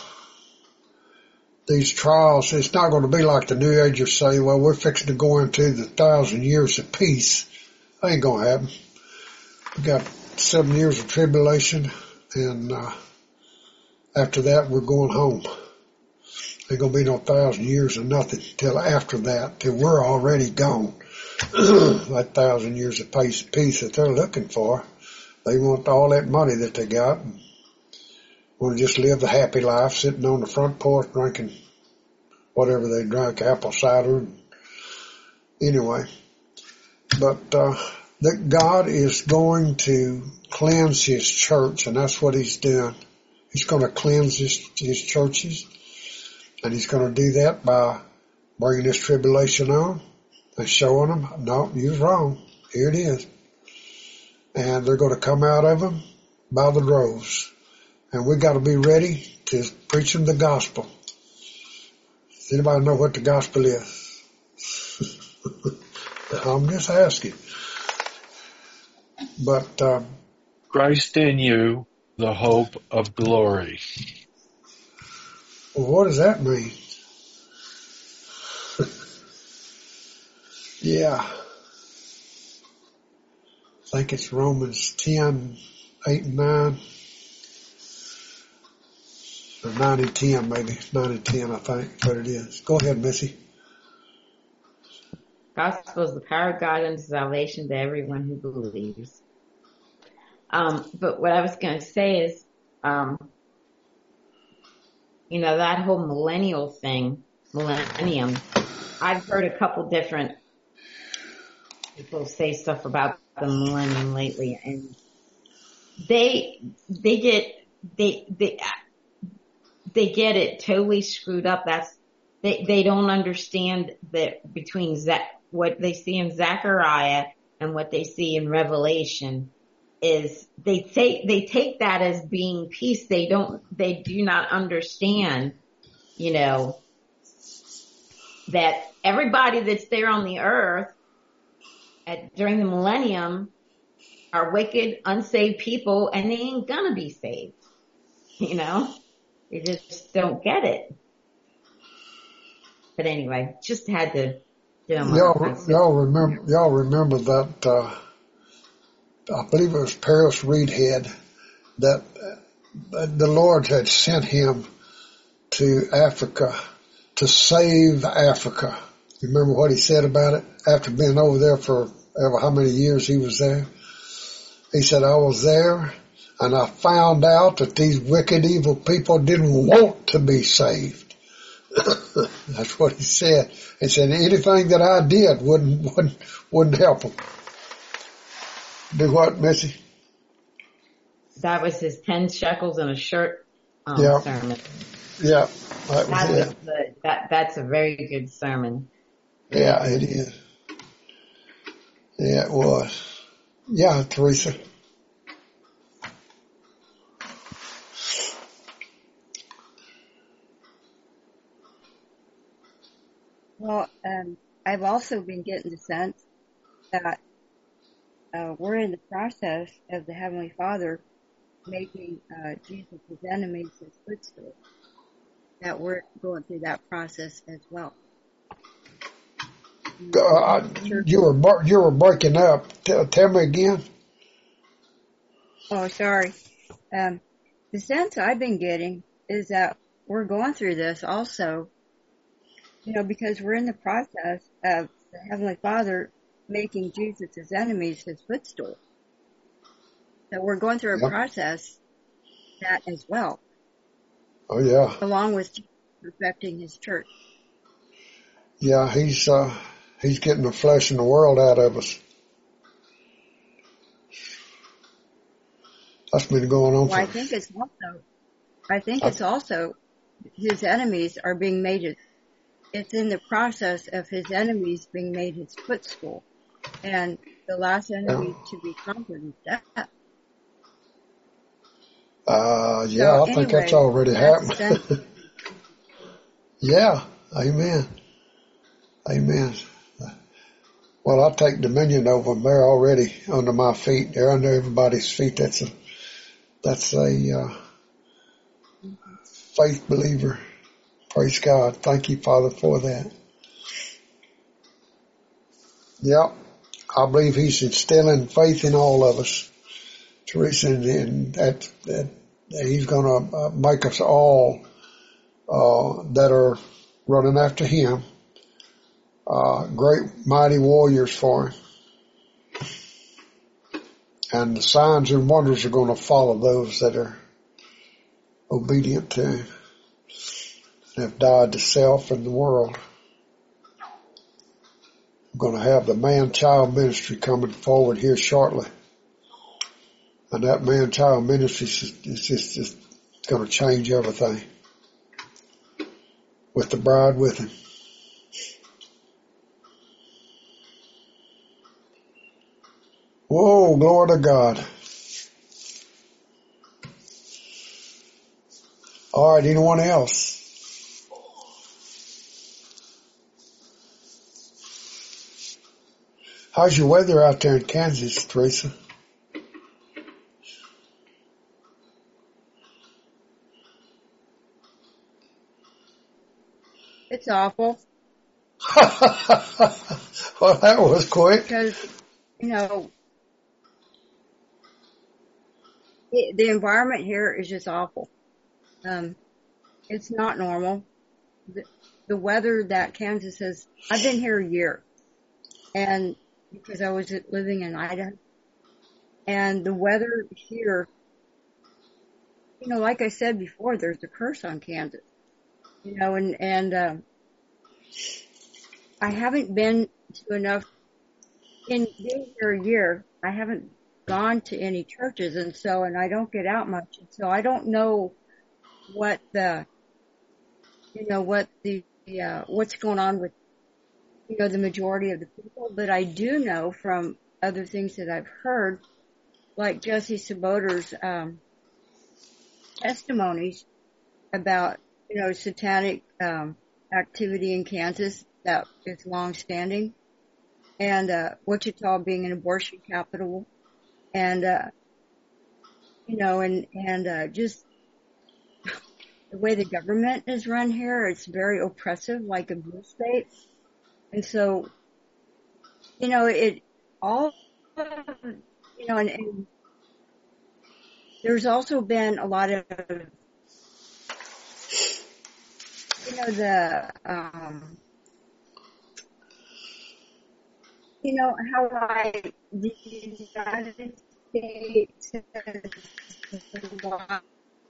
trials, it's not going to be like the New Agers say, well, we're fixing to go into the 1,000 years of peace. That ain't going to happen. We got 7 years of tribulation, and after that, we're going home. Ain't going to be no 1,000 years of nothing till after that, till we're already gone. That 1,000 years of peace that they're looking for. They want all that money that they got and want to just live the happy life, sitting on the front porch drinking whatever they drank, apple cider. Anyway, but that God is going to cleanse His church, and that's what He's doing. He's going to cleanse His churches, and He's going to do that by bringing this tribulation on and showing them, no, you was wrong. Here it is. And they're going to come out of them by the droves. And we got to be ready to preach them the gospel. Does anybody know what the gospel is? I'm just asking. But Christ in you, the hope of glory. Well, what does that mean? Yeah. I think it's Romans 10, 8 and 9. Or 9 and 10, maybe. 9 and 10, I think. That's what it is. Go ahead, Missy. Gospel is the power of God unto salvation to everyone who believes. But what I was going to say is, you know, that whole millennium, I've heard a couple different people say stuff about the millennium lately, and they get it totally screwed up. They don't understand that between what they see in Zechariah and what they see in Revelation is they take that as being peace. They do not understand, you know, that everybody that's there on the earth during the millennium are wicked, unsaved people, and they ain't gonna be saved. You know, they just don't get it. But anyway, just had to get on my y'all remember that I believe it was Paris Reedhead that the Lord had sent him to Africa to save Africa. You remember what he said about it after being over there for ever how many years he was there? He said, I was there and I found out that these wicked, evil people didn't want to be saved. That's what he said. He said anything that I did wouldn't help them. Do what, Missy? That was his 10 shekels and a shirt sermon. Yeah, that was it. That's a very good sermon. Yeah, it is. Yeah, it was. Yeah, Teresa. Well, I've also been getting the sense that we're in the process of the Heavenly Father making Jesus' enemies his footstool. That we're going through that process as well. You were breaking up. Tell me again. Oh, sorry. The sense I've been getting is that we're going through this also, you know, because we're in the process of the Heavenly Father making Jesus' enemies his footstool. So we're going through a process that as well. Oh yeah. Along with perfecting his church. Yeah, he's getting the flesh and the world out of us. That's been going on I think it's also his enemies are being made, it's in the process of his enemies being made his footstool. And the last enemy to be conquered is death. I think that's already happened. Yeah, amen. Amen. Well, I take dominion over them. They're already under my feet. They're under everybody's feet. That's a faith believer. Praise God. Thank you, Father, for that. Yep. I believe he's instilling faith in all of us, Teresa, and that he's going to make us all that are running after him great, mighty warriors for him. And the signs and wonders are going to follow those that are obedient to him and have died to self and the world. We're going to have the man-child ministry coming forward here shortly. And that man-child ministry is just going to change everything with the bride with him. Whoa, glory to God. All right, anyone else? How's your weather out there in Kansas, Teresa? It's awful. Well, that was quick. Because, the environment here is just awful. It's not normal. The weather that Kansas has, I've been here a year, and because I was living in Idaho, and the weather here, like I said before, there's a curse on Kansas, and I haven't been to enough, in being here a year, I haven't gone to any churches, and I don't get out much, and so I don't know what what's going on with, the majority of the people, but I do know from other things that I've heard, like Jesse Saboter's, testimonies about, satanic, activity in Kansas that is long standing, and, Wichita being an abortion capital, and, just the way the government is run here, it's very oppressive, like a blue state. And so, it all, and there's also been a lot of, how the United States has lost.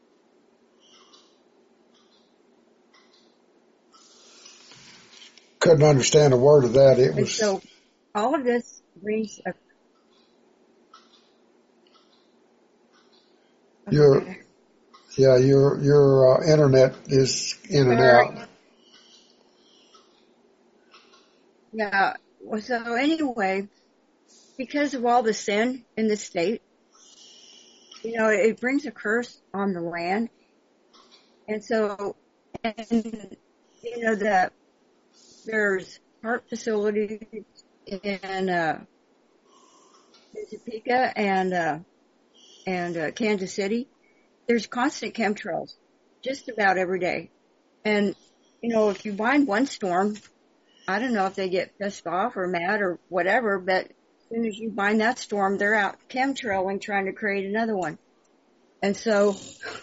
Couldn't understand a word of that. It was. So all of this brings a. Your internet is in and out. Yeah. Well, so anyway, because of all the sin in the state, it brings a curse on the land, and so, there's heart facilities in Topeka and Kansas City. There's constant chemtrails just about every day. And, if you bind one storm, I don't know if they get pissed off or mad or whatever, but as soon as you bind that storm, they're out chemtrailing trying to create another one. And so,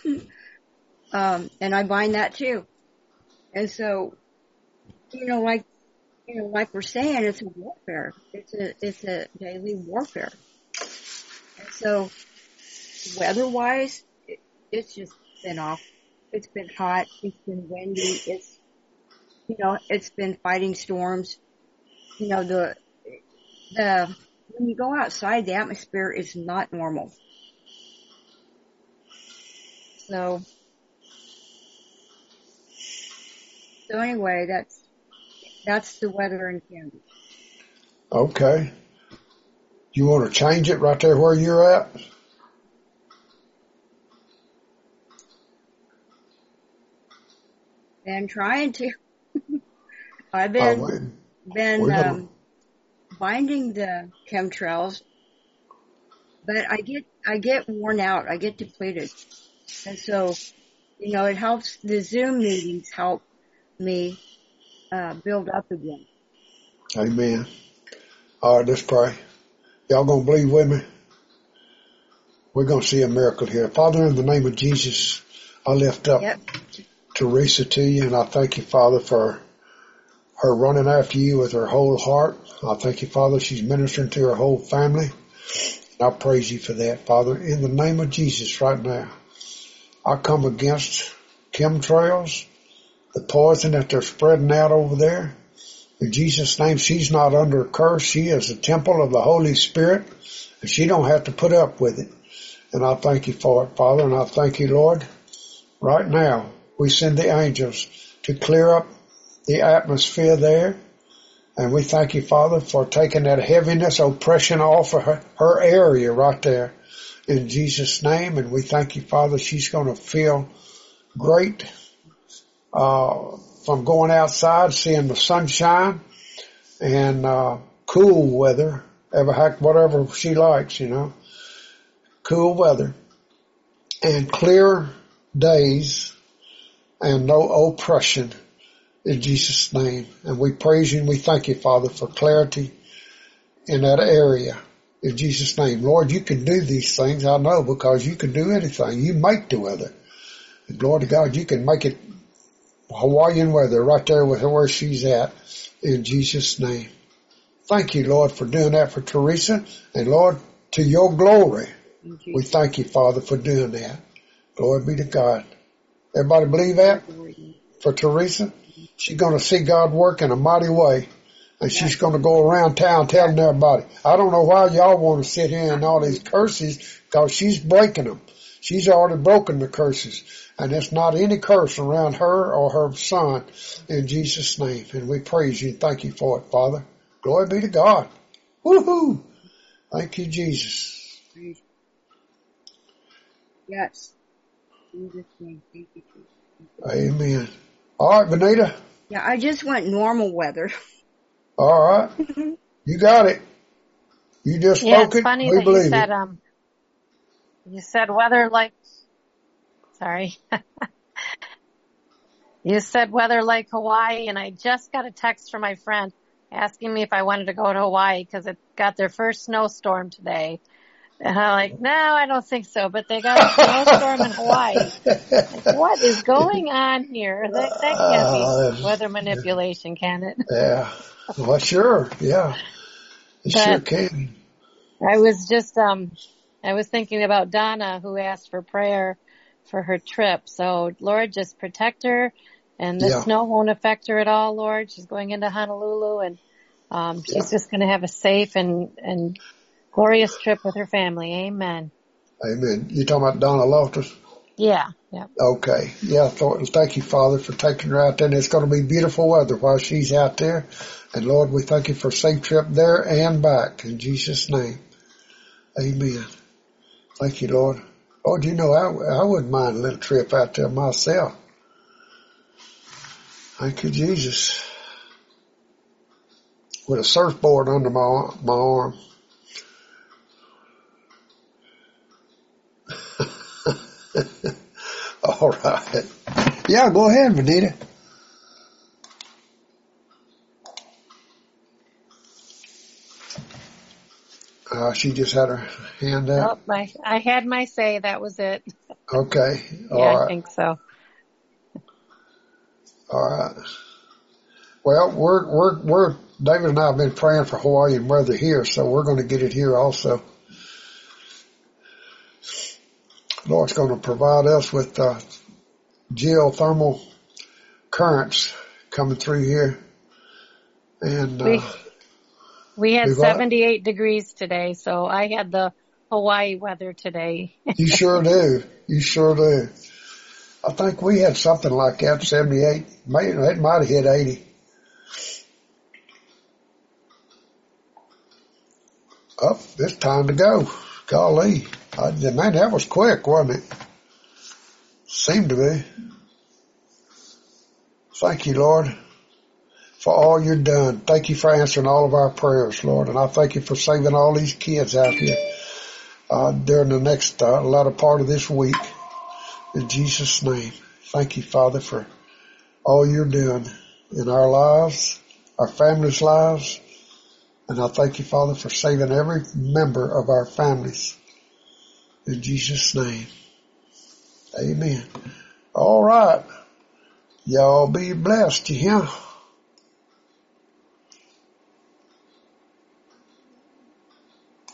and I bind that too. And so, like we're saying, it's a warfare. It's a daily warfare. And so, weather-wise, it's just been off. It's been hot. It's been windy. It's been fighting storms. When you go outside, the atmosphere is not normal. So, So anyway, that's the weather in Kansas. Okay. You want to change it right there where you're at? Been trying to. I've been binding the chemtrails, but I get worn out. I get depleted, and so it helps. The Zoom meetings help me build up again. Amen. All right, let's pray. Y'all gonna believe with me? We're gonna see a miracle here. Father, in the name of Jesus, I lift up Teresa to you, and I thank you, Father, for her running after you with her whole heart. I thank you, Father, she's ministering to her whole family. And I praise you for that, Father. In the name of Jesus right now, I come against chemtrails, the poison that they're spreading out over there. In Jesus' name, she's not under a curse. She is a temple of the Holy Spirit, and she don't have to put up with it. And I thank you for it, Father, and I thank you, Lord. Right now, we send the angels to clear up the atmosphere there, and we thank you, Father, for taking that heaviness, oppression off of her area right there in Jesus' name. And we thank you, Father, she's going to feel great from going outside, seeing the sunshine and cool weather, whatever she likes, cool weather and clear days and no oppression in Jesus' name. And we praise you and we thank you, Father, for clarity in that area in Jesus' name. Lord, you can do these things, I know, because you can do anything. You make the weather. And glory to God, you can make it Hawaiian weather right there with her where she's at in Jesus' name. Thank you, Lord, for doing that for Teresa. And Lord, to your glory, we thank you, Father, for doing that. Glory be to God. Everybody believe that for Teresa? She's going to see God work in a mighty way. And she's going to go around town telling everybody. I don't know why y'all want to sit here and all these curses, because she's breaking them. She's already broken the curses. And there's not any curse around her or her son in Jesus' name. And we praise you and thank you for it, Father. Glory be to God. Woohoo! Thank you, Jesus. Yes. In Jesus' name. Thank you, Jesus. Amen. All right, Benita. Yeah, I just want normal weather. All right. You got it. You just spoke it. It's funny we that believe you said, it. You said weather like, sorry. You said weather like Hawaii, and I just got a text from my friend asking me if I wanted to go to Hawaii because it got their first snowstorm today. And I'm like, no, I don't think so. But they got a snowstorm in Hawaii. Like, what is going on here? That can't be weather manipulation, can it? Yeah. Well, sure. Yeah. It sure can. I was just, I was thinking about Donna, who asked for prayer for her trip. So, Lord, just protect her, and the snow won't affect her at all, Lord. She's going into Honolulu, and she's just going to have a safe and glorious trip with her family. Amen. Amen. You talking about Donna Loftus? Yeah. Okay. Yeah. Thank you, Father, for taking her out there. And it's going to be beautiful weather while she's out there. And Lord, we thank you for a safe trip there and back in Jesus' name. Amen. Thank you, Lord. Lord, I wouldn't mind a little trip out there myself. Thank you, Jesus. With a surfboard under my arm. All right. Yeah, go ahead, Benita. She just had her hand up. Oh, I had my say. That was it. Okay. All right. I think so. All right. Well, we're David and I have been praying for Hawaiian weather here, so we're going to get it here also. Lord's going to provide us with geothermal currents coming through here, and we had 78 degrees today, so I had the Hawaii weather today. You sure do. You sure do. I think we had something like that, 78. It might have hit 80. Oh, it's time to go. Golly. Man, that was quick, wasn't it? Seemed to be. Thank you, Lord, for all you've done. Thank you for answering all of our prayers, Lord. And I thank you for saving all these kids out here during the next latter part of this week. In Jesus' name. Thank you, Father, for all you're doing in our lives, our families' lives. And I thank you, Father, for saving every member of our families. In Jesus' name. Amen. All right. Y'all be blessed, you hear?